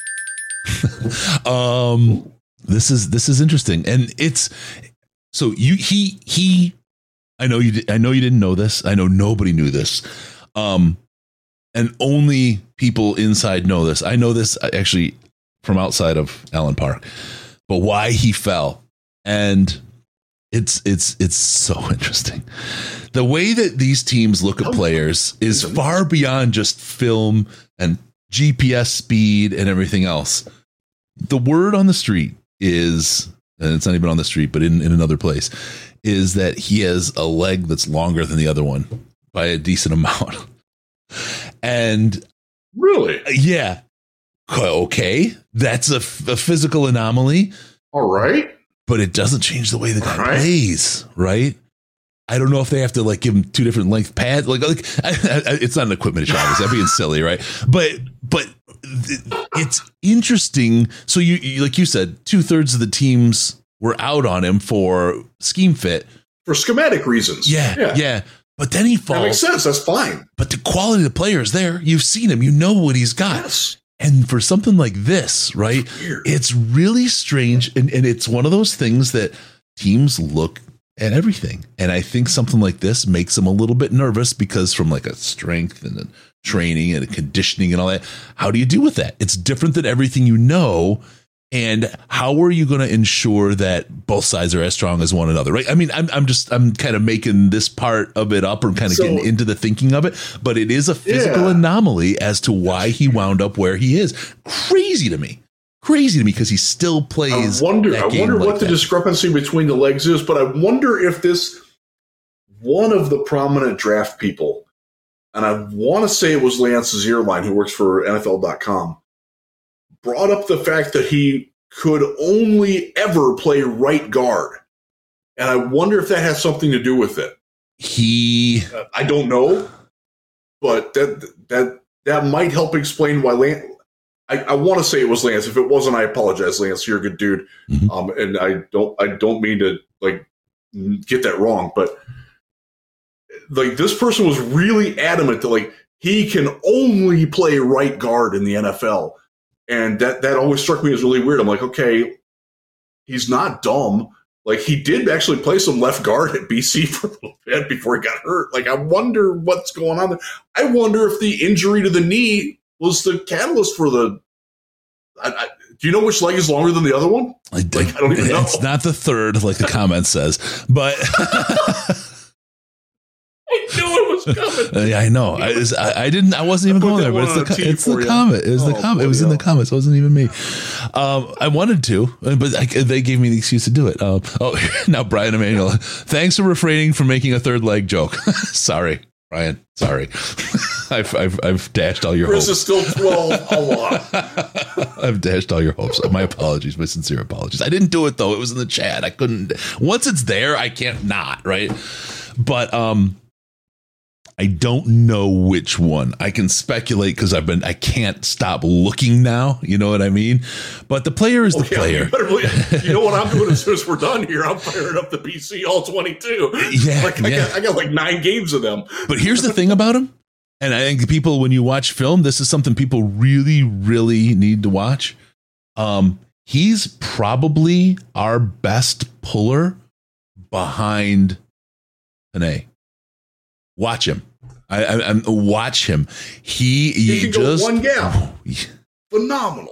um, this is this is interesting, and it's so you he he. I know you. I know you didn't know this. I know nobody knew this. Um, and only people inside know this. I know this actually from outside of Allen Park, but why he fell, and it's it's it's so interesting. The way that these teams look at players is far beyond just film and G P S speed and everything else. The word on the street is, and it's not even on the street, but in, in another place, is that he has a leg that's longer than the other one by a decent amount. And really, yeah. Okay. That's a, a physical anomaly. All right. But it doesn't change the way the guy right. plays, right? I don't know if they have to like give him two different length pads. Like, like I, I, it's not an equipment issue. Obviously, I'm being silly, right? But, but it's interesting. So you, you like you said, two thirds of the teams were out on him for scheme fit, for schematic reasons. Yeah, yeah. yeah. But then he falls. That makes sense. That's fine. But the quality of the player is there. You've seen him. You know what he's got. Yes. And for something like this, right? It's really strange. And, and it's one of those things that teams look at everything. And I think something like this makes them a little bit nervous because from like a strength and a training and a conditioning and all that, how do you deal with that? It's different than everything you know. And how are you going to ensure that both sides are as strong as one another? Right. I mean, I'm, I'm just I'm kind of making this part of it up or kind of so, getting into the thinking of it. But it is a physical yeah. anomaly as to why he wound up where he is. Crazy to me. Crazy to me because he still plays. I wonder, I wonder like what that. the discrepancy between the legs is. But I wonder if this one of the prominent draft people, and I want to say it was Lance Zierlein, who works for N F L dot com, brought up the fact that he could only ever play right guard. And I wonder if that has something to do with it. He, uh, I don't know, but that, that, that might help explain why Lance, I, I want to say it was Lance. If it wasn't, I apologize, Lance. You're a good dude. Mm-hmm. Um, and I don't, I don't mean to like get that wrong, but like this person was really adamant that like he can only play right guard in the N F L. And that, that always struck me as really weird. I'm like, okay, he's not dumb. Like, he did actually play some left guard at B C for a little bit before he got hurt. Like, I wonder what's going on there. I wonder if the injury to the knee was the catalyst for the I, I, do you know which leg is longer than the other one? I, like, I don't even know. It's not the third, like the comment says, but... I knew it was coming. Yeah, I know. I, was, I, I didn't. I wasn't even going there, but it's the it's the comment. It was oh, the comment. It was in the comments. It wasn't even me. Um, I wanted to, but I, they gave me the excuse to do it. Um, oh, now Brian Emanuel, thanks for refraining from making a third leg joke. Sorry, Brian. Sorry, I've I've I've dashed all your Chris hopes. Chris is still twelve a lot. I've dashed all your hopes. My apologies. My sincere apologies. I didn't do it though. It was in the chat. I couldn't. Once it's there, I can't not. Right, but um. I don't know which one. I can speculate because I've been. I can't stop looking now. You know what I mean? But the player is the oh, yeah, player. You, better, you know what I'm doing as soon as we're done here? I'm firing up the P C all twenty-two. Yeah, like, I, yeah. got, I got like nine games of them. But here's the thing about him, and I think people, when you watch film, this is something people really, really need to watch. Um, he's probably our best puller behind Panay. Watch him. I, I, I watch him. He, he, he can just go one gap. Phenomenal.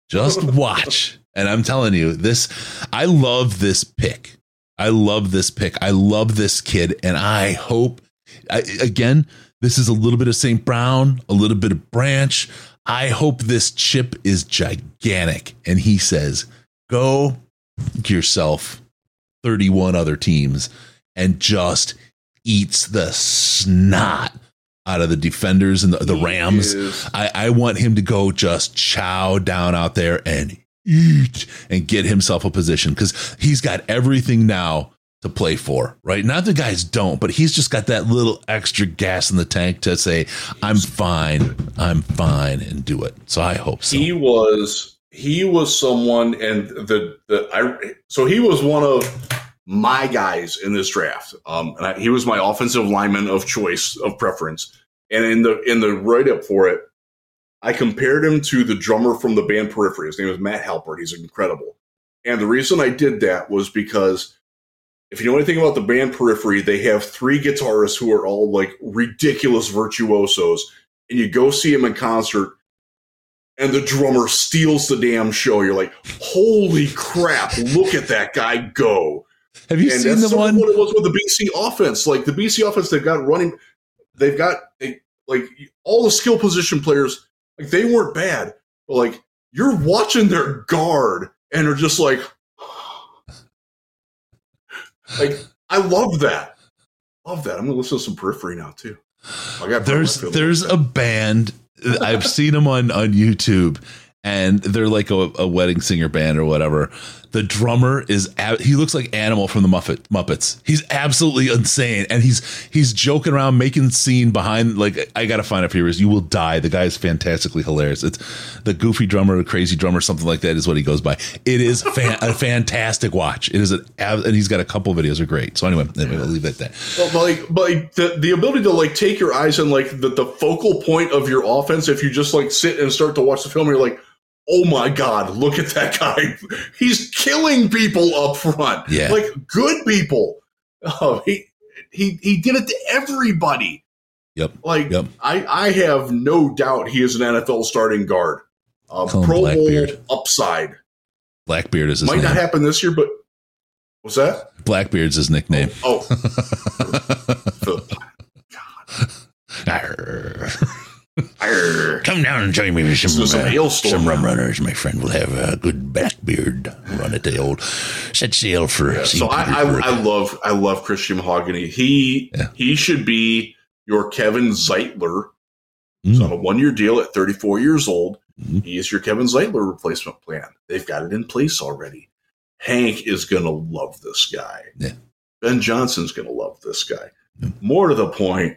Just watch. And I'm telling you, this, I love this pick. I love this pick. I love this kid. And I hope, I, again, this is a little bit of Saint Brown, a little bit of Branch. I hope this chip is gigantic. And he says, go yourself thirty-one other teams and just eats the snot out of the defenders and the, the Rams. I, I want him to go just chow down out there and eat and get himself a position, because he's got everything now to play for, right? Not the guys don't, but he's just got that little extra gas in the tank to say, I'm fine, I'm fine, and do it. So I hope so. He was he was someone, and the the I so he was one of my guys in this draft. Um, and I, he was my offensive lineman of choice, of preference. And in the in the write up for it, I compared him to the drummer from the band Periphery. His name is Matt Halpert. He's incredible. And the reason I did that was because if you know anything about the band Periphery, they have three guitarists who are all like ridiculous virtuosos. And you go see them in concert, and the drummer steals the damn show. You're like, holy crap, look at that guy go. Have you and seen that's the one? What it was with the B C offense. Like the B C offense, they've got running, they've got they, like all the skill position players. Like they weren't bad, but like you're watching their guard and are just like, like I love that, love that. I'm gonna listen to some Periphery now too. I got there's there's a band I've seen them on on YouTube, and they're like a, a wedding singer band or whatever. The drummer is, he looks like Animal from the Muppet Muppets. He's absolutely insane. And he's, he's joking around, making scene behind, like, I got to find a few years. You will die. The guy is fantastically hilarious. It's the goofy drummer, the crazy drummer, something like that is what he goes by. It is fan, a fantastic watch. It is an, and he's got a couple of videos are great. So anyway, anyway we'll leave it at that. Well, but like, but like the, the ability to like take your eyes on like the, the focal point of your offense. If you just like sit and start to watch the film, you're like, oh my God, look at that guy. He's killing people up front. Yeah. Like good people. Oh, he he he did it to everybody. Yep. Like yep. I, I have no doubt he is an N F L starting guard. Uh, Pro Blackbeard. Bowl upside. Blackbeard is his Might name. not happen this year, but what's that? Blackbeard's his nickname. Oh. oh. God. Come down and join me with some, some, uh, some rum runners. My friend will have a good Blackbeard run at the old set sail for. Yeah, so I, I, I love I love Christian Mahogany. He yeah. he should be your Kevin Zeitler. Mm. He's on a one year deal at thirty-four years old. Mm. He is your Kevin Zeitler replacement plan. They've got it in place already. Hank is going to love this guy. Yeah. Ben Johnson's going to love this guy. Mm. More to the point,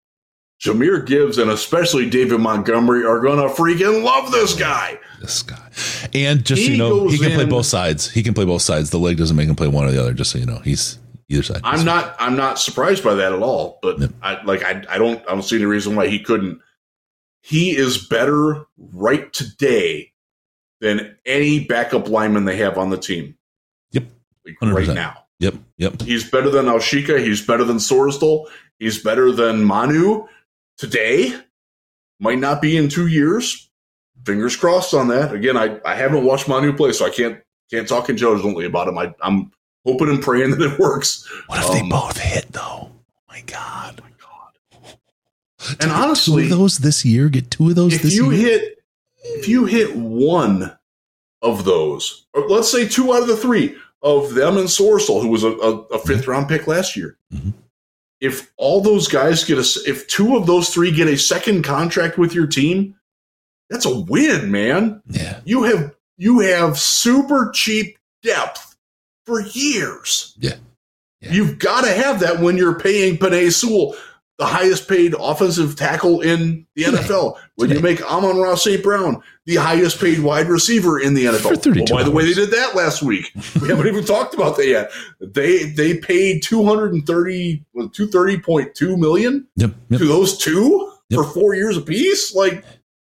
Jahmyr Gibbs and especially David Montgomery are going to freaking love this guy. This guy. And just he so you know, he can in, play both sides. He can play both sides. The leg doesn't make him play one or the other, just so you know. He's either side. I'm not I'm not surprised by that at all. But yep. I like I I don't I don't see any reason why he couldn't. He is better right today than any backup lineman they have on the team. Yep. Like right now. Yep. Yep. He's better than Alshika. He's better than Sorsdal. He's better than Manu. Today, might not be in two years. Fingers crossed on that. Again, I, I haven't watched Manu play, so I can't can't talk intelligently about him. I, I'm hoping and praying that it works. What if um, they both hit, though? Oh, my God. Oh, my God. And honestly, two of those this year, get two of those if this you year? Hit, if you hit one of those, or let's say two out of the three of them and Sorsdal, who was a, a, a fifth-round pick last year, mm-hmm. If all those guys get a, if two of those three get a second contract with your team, that's a win, man. Yeah. You have, you have super cheap depth for years. Yeah. yeah. You've got to have that when you're paying Penei Sewell, the highest paid offensive tackle in the Today. N F L. When Today. You make Amon-Ra Saint Brown the highest paid wide receiver in the N F L. Well, by the way, they did that last week. We haven't even talked about that yet. They they paid two hundred thirty, two hundred thirty point two million yep, yep. to those two yep. for four years apiece. Like,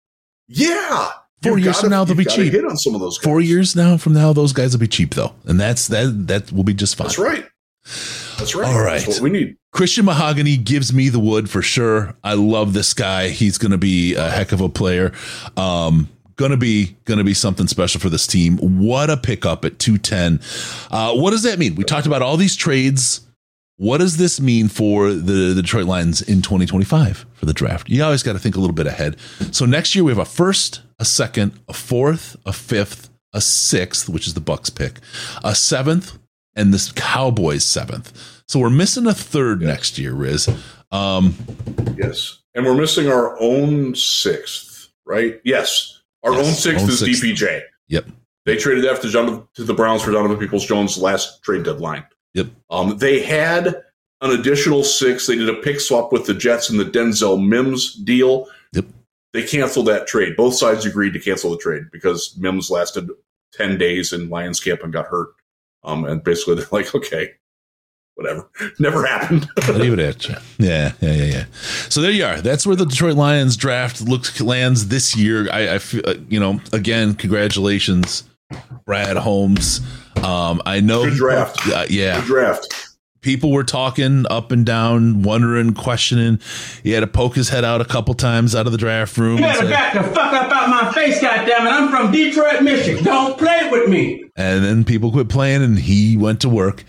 yeah. Four years gotta, from now, they'll be cheap. Hit on some of those guys. Four years now from now, those guys will be cheap, though. And that's that that will be just fine. That's right. That's right. All right. That's what we need. Christian Mahogany gives me the wood for sure. I love this guy. He's going to be a heck of a player. Um, gonna be gonna be something special for this team. What a pickup at two ten. Uh, what does that mean? We talked about all these trades. What does this mean for the, the Detroit Lions in twenty twenty-five for the draft? You always got to think a little bit ahead. So next year we have a first, a second, a fourth, a fifth, a sixth, which is the Bucks pick, a seventh, and this Cowboys seventh. So we're missing a third yes. next year, Riz. Um, yes, and we're missing our own sixth, right? Yes, our yes, own sixth own is sixth. D P J. Yep, they traded after John to the Browns for Donovan Peoples-Jones' last trade deadline. Yep. Um, they had an additional six. They did a pick swap with the Jets in the Denzel Mims deal. Yep. They canceled that trade. Both sides agreed to cancel the trade because Mims lasted ten days in Lions camp and got hurt. Um, and basically they're like, okay, whatever. Never happened. Leave it at you. Yeah, yeah, yeah, yeah. So there you are. That's where the Detroit Lions draft looks lands this year. I, I feel, uh, you know, again, congratulations, Brad Holmes. Um, I know. Good draft. Uh, yeah. Good draft. People were talking up and down, wondering, questioning. He had to poke his head out a couple times out of the draft room. You better back the fuck up out my face, goddammit. I'm from Detroit, Michigan. Don't play with me. And then people quit playing and he went to work.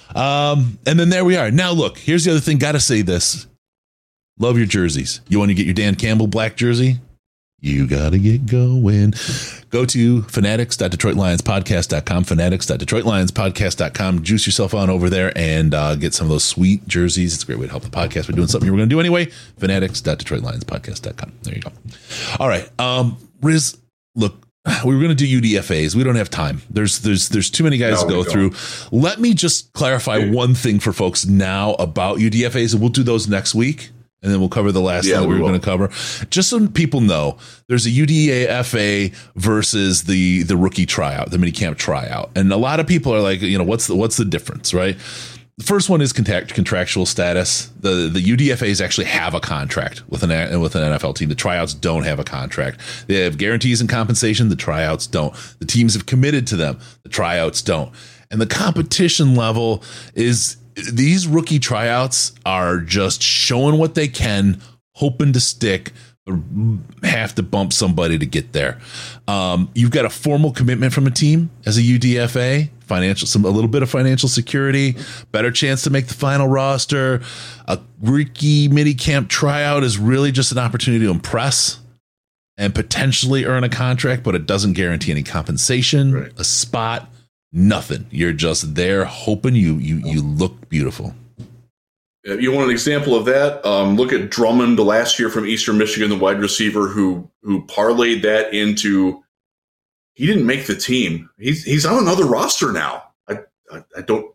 Um, and then there we are. Now, look, here's the other thing. Got to say this. Love your jerseys. You want to get your Dan Campbell black jersey? You got to get going. Go to fanatics dot detroit lions podcast dot com, fanatics dot detroit lions podcast dot com. Juice yourself on over there and uh, get some of those sweet jerseys. It's a great way to help the podcast. We're doing something you were going to do anyway. fanatics dot detroit lions podcast dot com. There you go. All right. Um, Riz, look, we were going to do U D F As. We don't have time. There's there's there's too many guys no, to go through. Let me just clarify yeah. one thing for folks now about U D F As, and we'll do those next week. And then we'll cover the last yeah, thing that we, we were going to cover. Just so people know, there's a U D F A versus the the rookie tryout, the minicamp tryout. And a lot of people are like, you know, what's the what's the difference, right? The first one is contact, contractual status. The the U D F As actually have a contract with an with an N F L team. The tryouts don't have a contract. They have guarantees and compensation. The tryouts don't. The teams have committed to them. The tryouts don't. And the competition level is, these rookie tryouts are just showing what they can, hoping to stick, or have to bump somebody to get there. Um, you've got a formal commitment from a team as a U D F A, financial, some a little bit of financial security, better chance to make the final roster. A rookie mini camp tryout is really just an opportunity to impress and potentially earn a contract, but it doesn't guarantee any compensation, right. a spot. Nothing. You're just there hoping you you you look beautiful. You want an example of that? Um, look at Drummond last year from Eastern Michigan, the wide receiver who who parlayed that into. He didn't make the team. He's he's on another roster now. I I, I don't.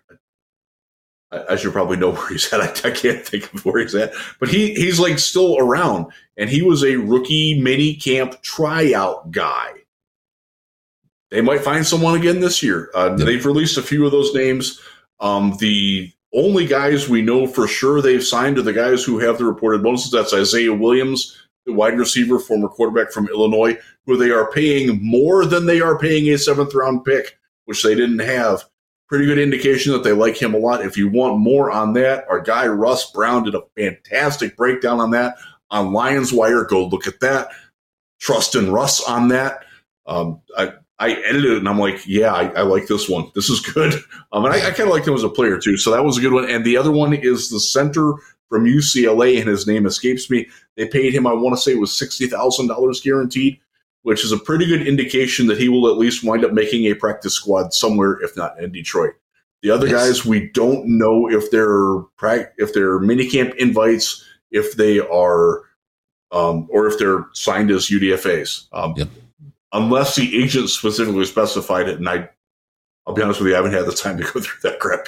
I, I should probably know where he's at. I, I can't think of where he's at, but he he's like still around, and he was a rookie mini camp tryout guy. They might find someone again this year. Uh, yep. They've released a few of those names. Um, the only guys we know for sure they've signed are the guys who have the reported bonuses. That's Isaiah Williams, the wide receiver, former quarterback from Illinois, who they are paying more than they are paying a seventh round pick, which they didn't have. Pretty good indication that they like him a lot. If you want more on that, our guy Russ Brown did a fantastic breakdown on that on Lions Wire. Go look at that. Trust in Russ on that. Um, I, I edited it and I'm like, yeah, I, I like this one. This is good. Um, and I, I kind of liked him as a player too. So that was a good one. And the other one is the center from U C L A, and his name escapes me. They paid him, I want to say it was sixty thousand dollars guaranteed, which is a pretty good indication that he will at least wind up making a practice squad somewhere, if not in Detroit. The other yes. guys, we don't know if they're if they're minicamp invites, if they are, um, or if they're signed as U D F As. Um, yep. Unless the agent specifically specified it, and I, I'll be honest with you, I haven't had the time to go through that crap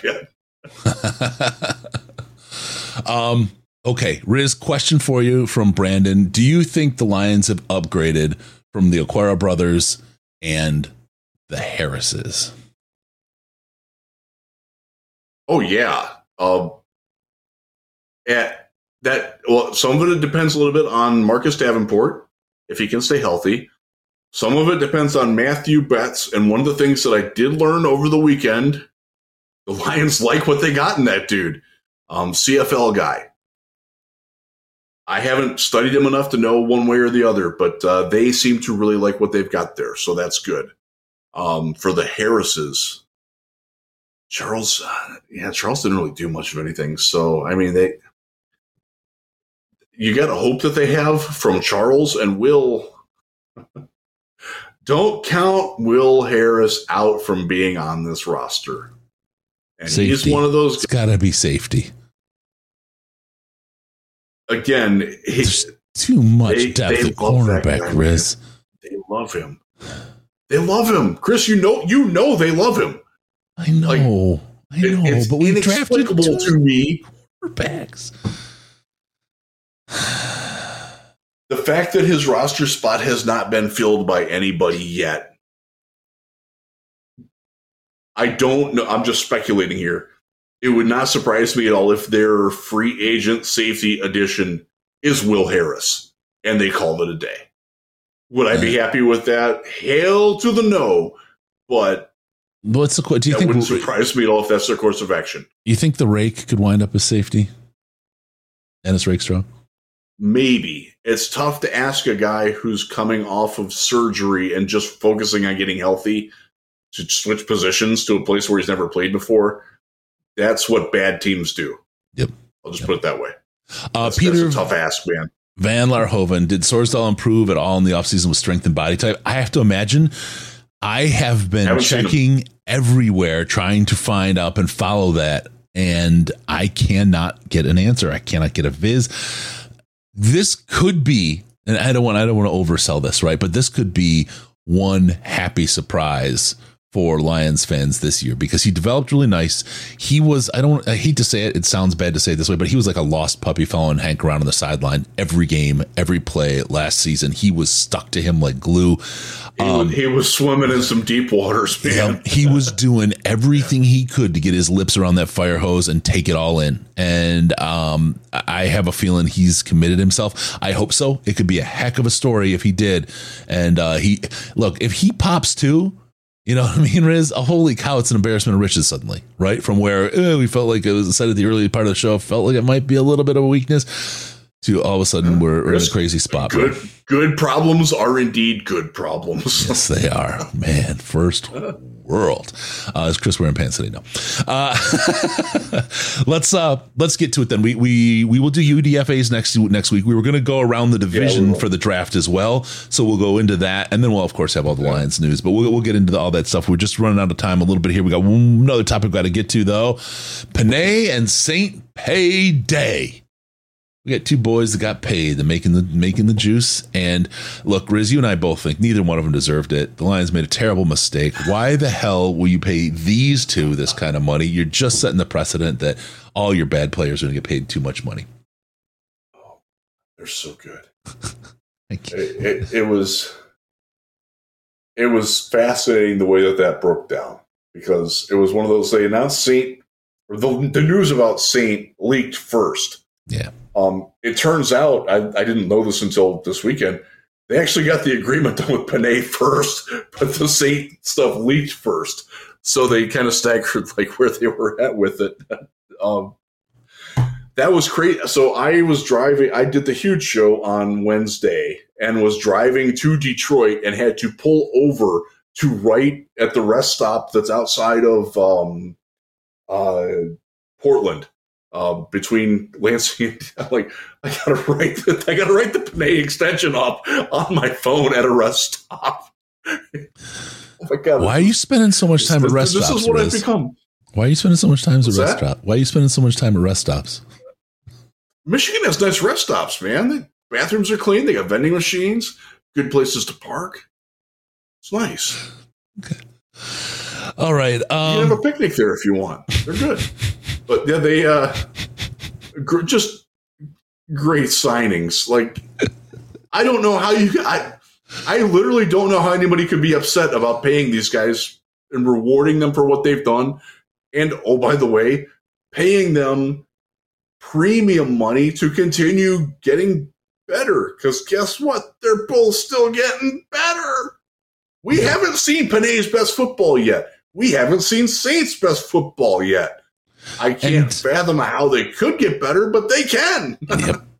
yet. um. Okay, Riz, question for you from Brandon. Do you think the Lions have upgraded from the Okwara brothers and the Harrises? Oh, yeah. Um, at that, well, some of it depends a little bit on Marcus Davenport, if he can stay healthy. Some of it depends on Matthew Betts. And one of the things that I did learn over the weekend, the Lions like what they got in that dude. Um, C F L guy. I haven't studied them enough to know one way or the other, but uh, they seem to really like what they've got there, so that's good. Um, for the Harrises, Charles, uh, yeah, Charles didn't really do much of anything. So, I mean, they, you got to hope that they have from Charles and Will. Don't count Will Harris out from being on this roster. And safety. He's one of those. It's got to be safety. Again, he, there's too much they, depth they at cornerback, Riz. They love him. They love him, Chris. You know, you know they love him. I know, like, I know, it's but we drafted two to me quarterbacks. The fact that his roster spot has not been filled by anybody yet, I don't know. I'm just speculating here. It would not surprise me at all if their free agent safety addition is Will Harris, and they called it a day. Would I be happy with that? Hail to the no, but what's the do you that think wouldn't surprise me at all if that's their course of action. You think the Rake could wind up as safety? Dennis Rakestraw? Maybe. It's tough to ask a guy who's coming off of surgery and just focusing on getting healthy to switch positions to a place where he's never played before. That's what bad teams do. Yep. I'll just yep. put it that way. Uh, that's, Peter, that's a tough ask, man. Van Larhoven, did Sorsdahl improve at all in the offseason with strength and body type? I have to imagine. I have been I checking everywhere trying to find up and follow that, and I cannot get an answer. I cannot get a viz. This could be, and I don't want I don't want to oversell this, right? But this could be one happy surprise for Lions fans this year because he developed really nice. He was, I don't, I hate to say it, it sounds bad to say it this way, but he was like a lost puppy following Hank around on the sideline every game, every play last season. He was stuck to him like glue. He, um, was, he was swimming in some deep waters, man. Yeah, he was doing everything he could to get his lips around that fire hose and take it all in. And um, I have a feeling he's committed himself. I hope so. It could be a heck of a story if he did. And uh, he, look, if he pops too, you know what I mean, Riz? Oh, holy cow, it's an embarrassment of riches suddenly, right? From where uh, we felt like it was said at the early part of the show, felt like it might be a little bit of a weakness, to all of a sudden we're, we're in a crazy spot. Good, right? Good problems are indeed good problems. Yes, they are. Man, first world. Uh, is Chris wearing pants today? No. Uh, let's uh, let's get to it then. We we we will do U D F As next next week. We were going to go around the division yeah, for the draft as well, so we'll go into that, and then we'll of course have all the yeah. Lions news. But we'll we'll get into the, all that stuff. We're just running out of time a little bit here. We got another topic we got to get to though. Panay and Saint Payday. We got two boys that got paid. They're making the making the juice. And look, Riz, you and I both think neither one of them deserved it. The Lions made a terrible mistake. Why the hell will you pay these two this kind of money? You're just setting the precedent that all your bad players are going to get paid too much money. Oh, they're so good. it, it, it was it was fascinating the way that that broke down because it was one of those. They announced Saint, or the, the news about Saint leaked first. Yeah. Um, it turns out, I, I didn't know this until this weekend, they actually got the agreement done with Panay first, but the Saint stuff leaked first. So they kind of staggered like where they were at with it. um, that was crazy. So I was driving, I did the huge show on Wednesday and was driving to Detroit and had to pull over to right at the rest stop that's outside of um, uh, Portland. Uh, between Lansing and like I gotta write the, I gotta write the Panay extension up on my phone at a rest stop. Oh my god! Why are you spending so much time this, at rest this stops? This is what Riz? I've become. Why are you spending so much time at What's rest that? stop? Why are you spending so much time at rest stops? Michigan has nice rest stops, man. The bathrooms are clean. They got vending machines, good places to park. It's nice. Okay. All right. Um, you can have a picnic there if you want. They're good. But yeah, they uh, gr- just great signings. Like, I don't know how you. I I literally don't know how anybody could be upset about paying these guys and rewarding them for what they've done. And oh, by the way, paying them premium money to continue getting better. Because guess what? They're both still getting better. We yeah. haven't seen Panay's best football yet. We haven't seen Saints' best football yet. I can't and, fathom how they could get better, but they can. Yep.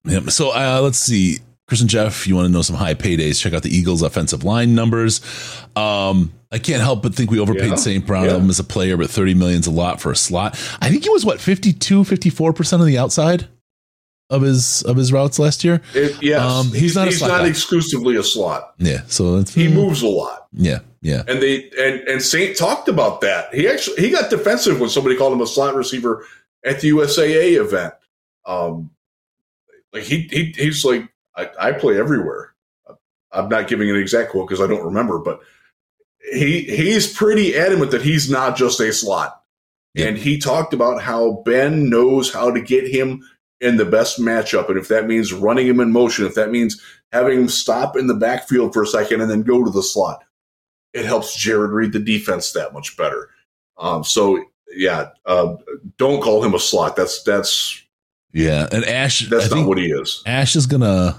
Yep. So uh, let's see. Chris and Jeff, you want to know some high paydays? Check out the Eagles' offensive line numbers. Um, I can't help but think we overpaid yeah. Saint Brown yeah. as a player, but thirty million is a lot for a slot. I think he was what fifty-two, fifty-four percent of the outside of his of his routes last year. It, yes, um, he's, he's not. He's a slot not guy. exclusively a slot. Yeah, so that's, he moves a lot. Yeah, yeah. And they and and Saint talked about that. He actually he got defensive when somebody called him a slot receiver at the U S A A event. Um, like he he he's like. I, I play everywhere. I'm not giving an exact quote because I don't remember, but he he's pretty adamant that he's not just a slot. Yeah. And he talked about how Ben knows how to get him in the best matchup. And if that means running him in motion, if that means having him stop in the backfield for a second and then go to the slot, it helps Jared read the defense that much better. Um, so, yeah, uh, don't call him a slot. That's that's. Yeah, and Ash. That's I not what he is. Ash is gonna.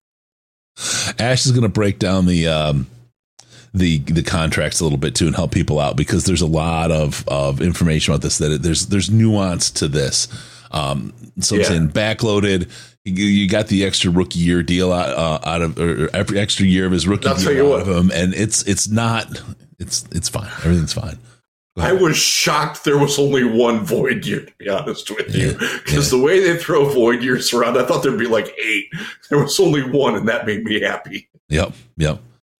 Ash is gonna break down the um, the the contracts a little bit too and help people out because there's a lot of, of information about this that it, there's there's nuance to this. Um, so yeah. I'm saying backloaded. You, you got the extra rookie year deal out, uh, out of or every extra year of his rookie I'll year out what. of him, and it's it's not it's it's fine. Everything's fine. I was shocked there was only one void year, to be honest with you, because yeah, yeah. the way they throw void years around, I thought there'd be like eight. There was only one, and that made me happy. Yep, yep.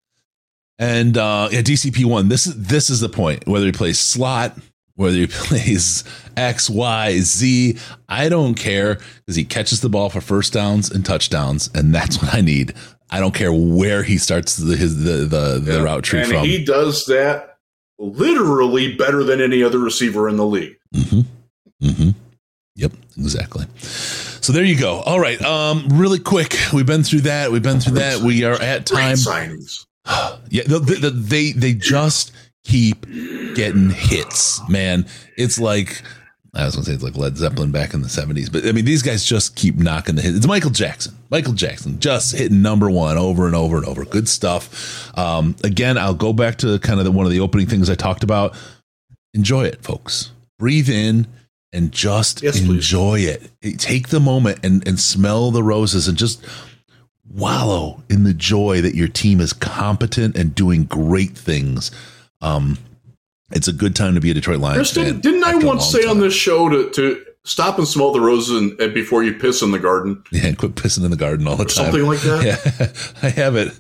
And uh, yeah, D C P one. This is this is the point. Whether he plays slot, whether he plays X, Y, Z, I don't care because he catches the ball for first downs and touchdowns, and that's what I need. I don't care where he starts the his the the, the yeah. route tree and from. And he does that. Literally better than any other receiver in the league. Mm-hmm. Mm-hmm. Yep, exactly. So there you go. All right. Um, really quick. We've been through that. We've been through that. We are at time. Signings. Yeah, the, the, the, they they just keep getting hits, man. It's like I was gonna say it's like Led Zeppelin back in the seventies, but I mean these guys just keep knocking the hits. It's Michael Jackson. Michael Jackson just hitting number one over and over and over. Good stuff. Um, again, I'll go back to kind of the, one of the opening things I talked about. Enjoy it, folks. Breathe in and just yes, enjoy it. Take the moment and, and smell the roses and just wallow in the joy that your team is competent and doing great things. Um, it's a good time to be a Detroit Lions Chris, fan. Didn't I once say time. on this show to, to stop and smell the roses and, and before you piss in the garden? Yeah, and quit pissing in the garden all the or time. Something like that? Yeah, I have it.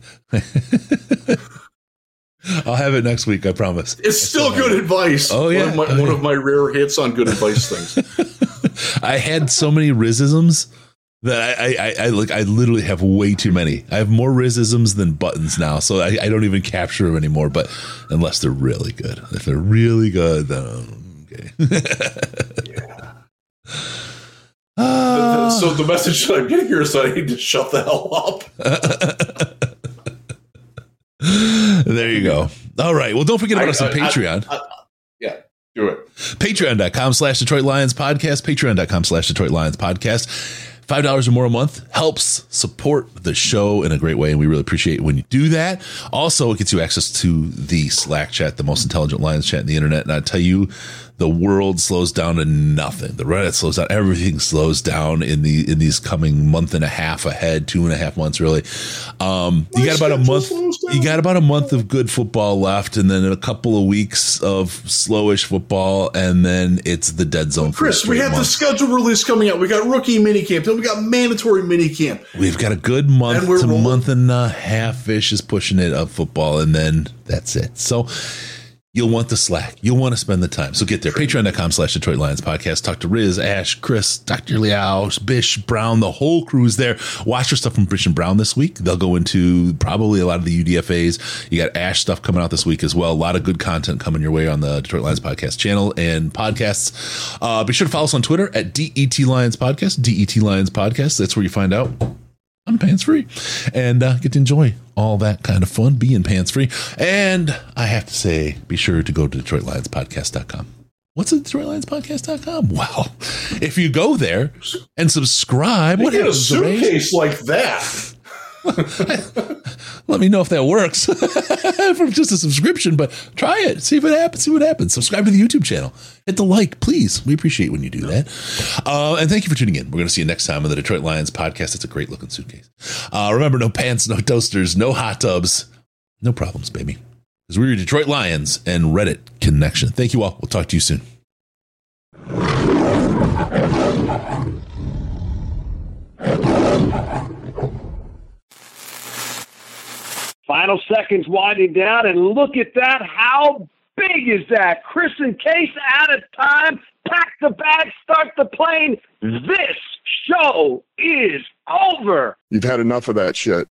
I'll have it next week, I promise. It's I still good it. advice. Oh, yeah. One of, my, oh, one yeah. of my rare hits on good advice things. I had so many Rizisms that I, I, I like. I literally have way too many. I have more Rizisms than buttons now, so I, I don't even capture them anymore. But unless they're really good, if they're really good, then okay. yeah. Uh, so the message that I'm getting here is that I need to shut the hell up. There you go. All right. Well, don't forget about I, us on I, Patreon. I, I, yeah, do it. Patreon.com slash Detroit Lions podcast. Patreon.com slash Detroit Lions podcast. five dollars or more a month helps support the show in a great way, and we really appreciate it when you do that. Also, it gets you access to the Slack chat, the most intelligent Lions chat in the internet. And I tell you, the world slows down to nothing. The Reddit slows down. Everything slows down in the in these coming month and a half ahead, two and a half months really. Um, you got about a month. You got about a month of good football left, and then a couple of weeks of slowish football, and then it's the dead zone. Chris, we have month. the schedule release coming out. We got rookie minicamp. Then we got mandatory minicamp. We've got a good month to rolling. month and a half ish is pushing it of football, and then that's it. So. You'll want the Slack. You'll want to spend the time. So get there. Patreon.com slash Detroit Lions podcast. Talk to Riz, Ash, Chris, Doctor Liao, Bish, Brown. The whole crew's there. Watch your stuff from Bish and Brown this week. They'll go into probably a lot of the U D F As. You got Ash stuff coming out this week as well. A lot of good content coming your way on the Detroit Lions podcast channel and podcasts. Uh, be sure to follow us on Twitter at D E T Lions Podcast. D E T Lions Podcast. That's where you find out I'm pants free and uh, get to enjoy all that kind of fun being pants free. And I have to say, be sure to go to Detroit Lions Podcast dot com. What's it, Detroit Lions Podcast dot com? Well, if you go there and subscribe, you what get happens? A suitcase like that. Let me know if that works from just a subscription, but try it. See if it happens. See what happens. Subscribe to the YouTube channel. Hit the like, please. We appreciate when you do that. Uh, and thank you for tuning in. We're going to see you next time on the Detroit Lions podcast. It's a great looking suitcase. Uh, remember, no pants, no toasters, no hot tubs. No problems, baby. Because we're your Detroit Lions and Reddit connection. Thank you all. We'll talk to you soon. Final seconds winding down, and look at that. How big is that? Chris and Case out of time. Pack the bag, start the plane. This show is over. You've had enough of that shit.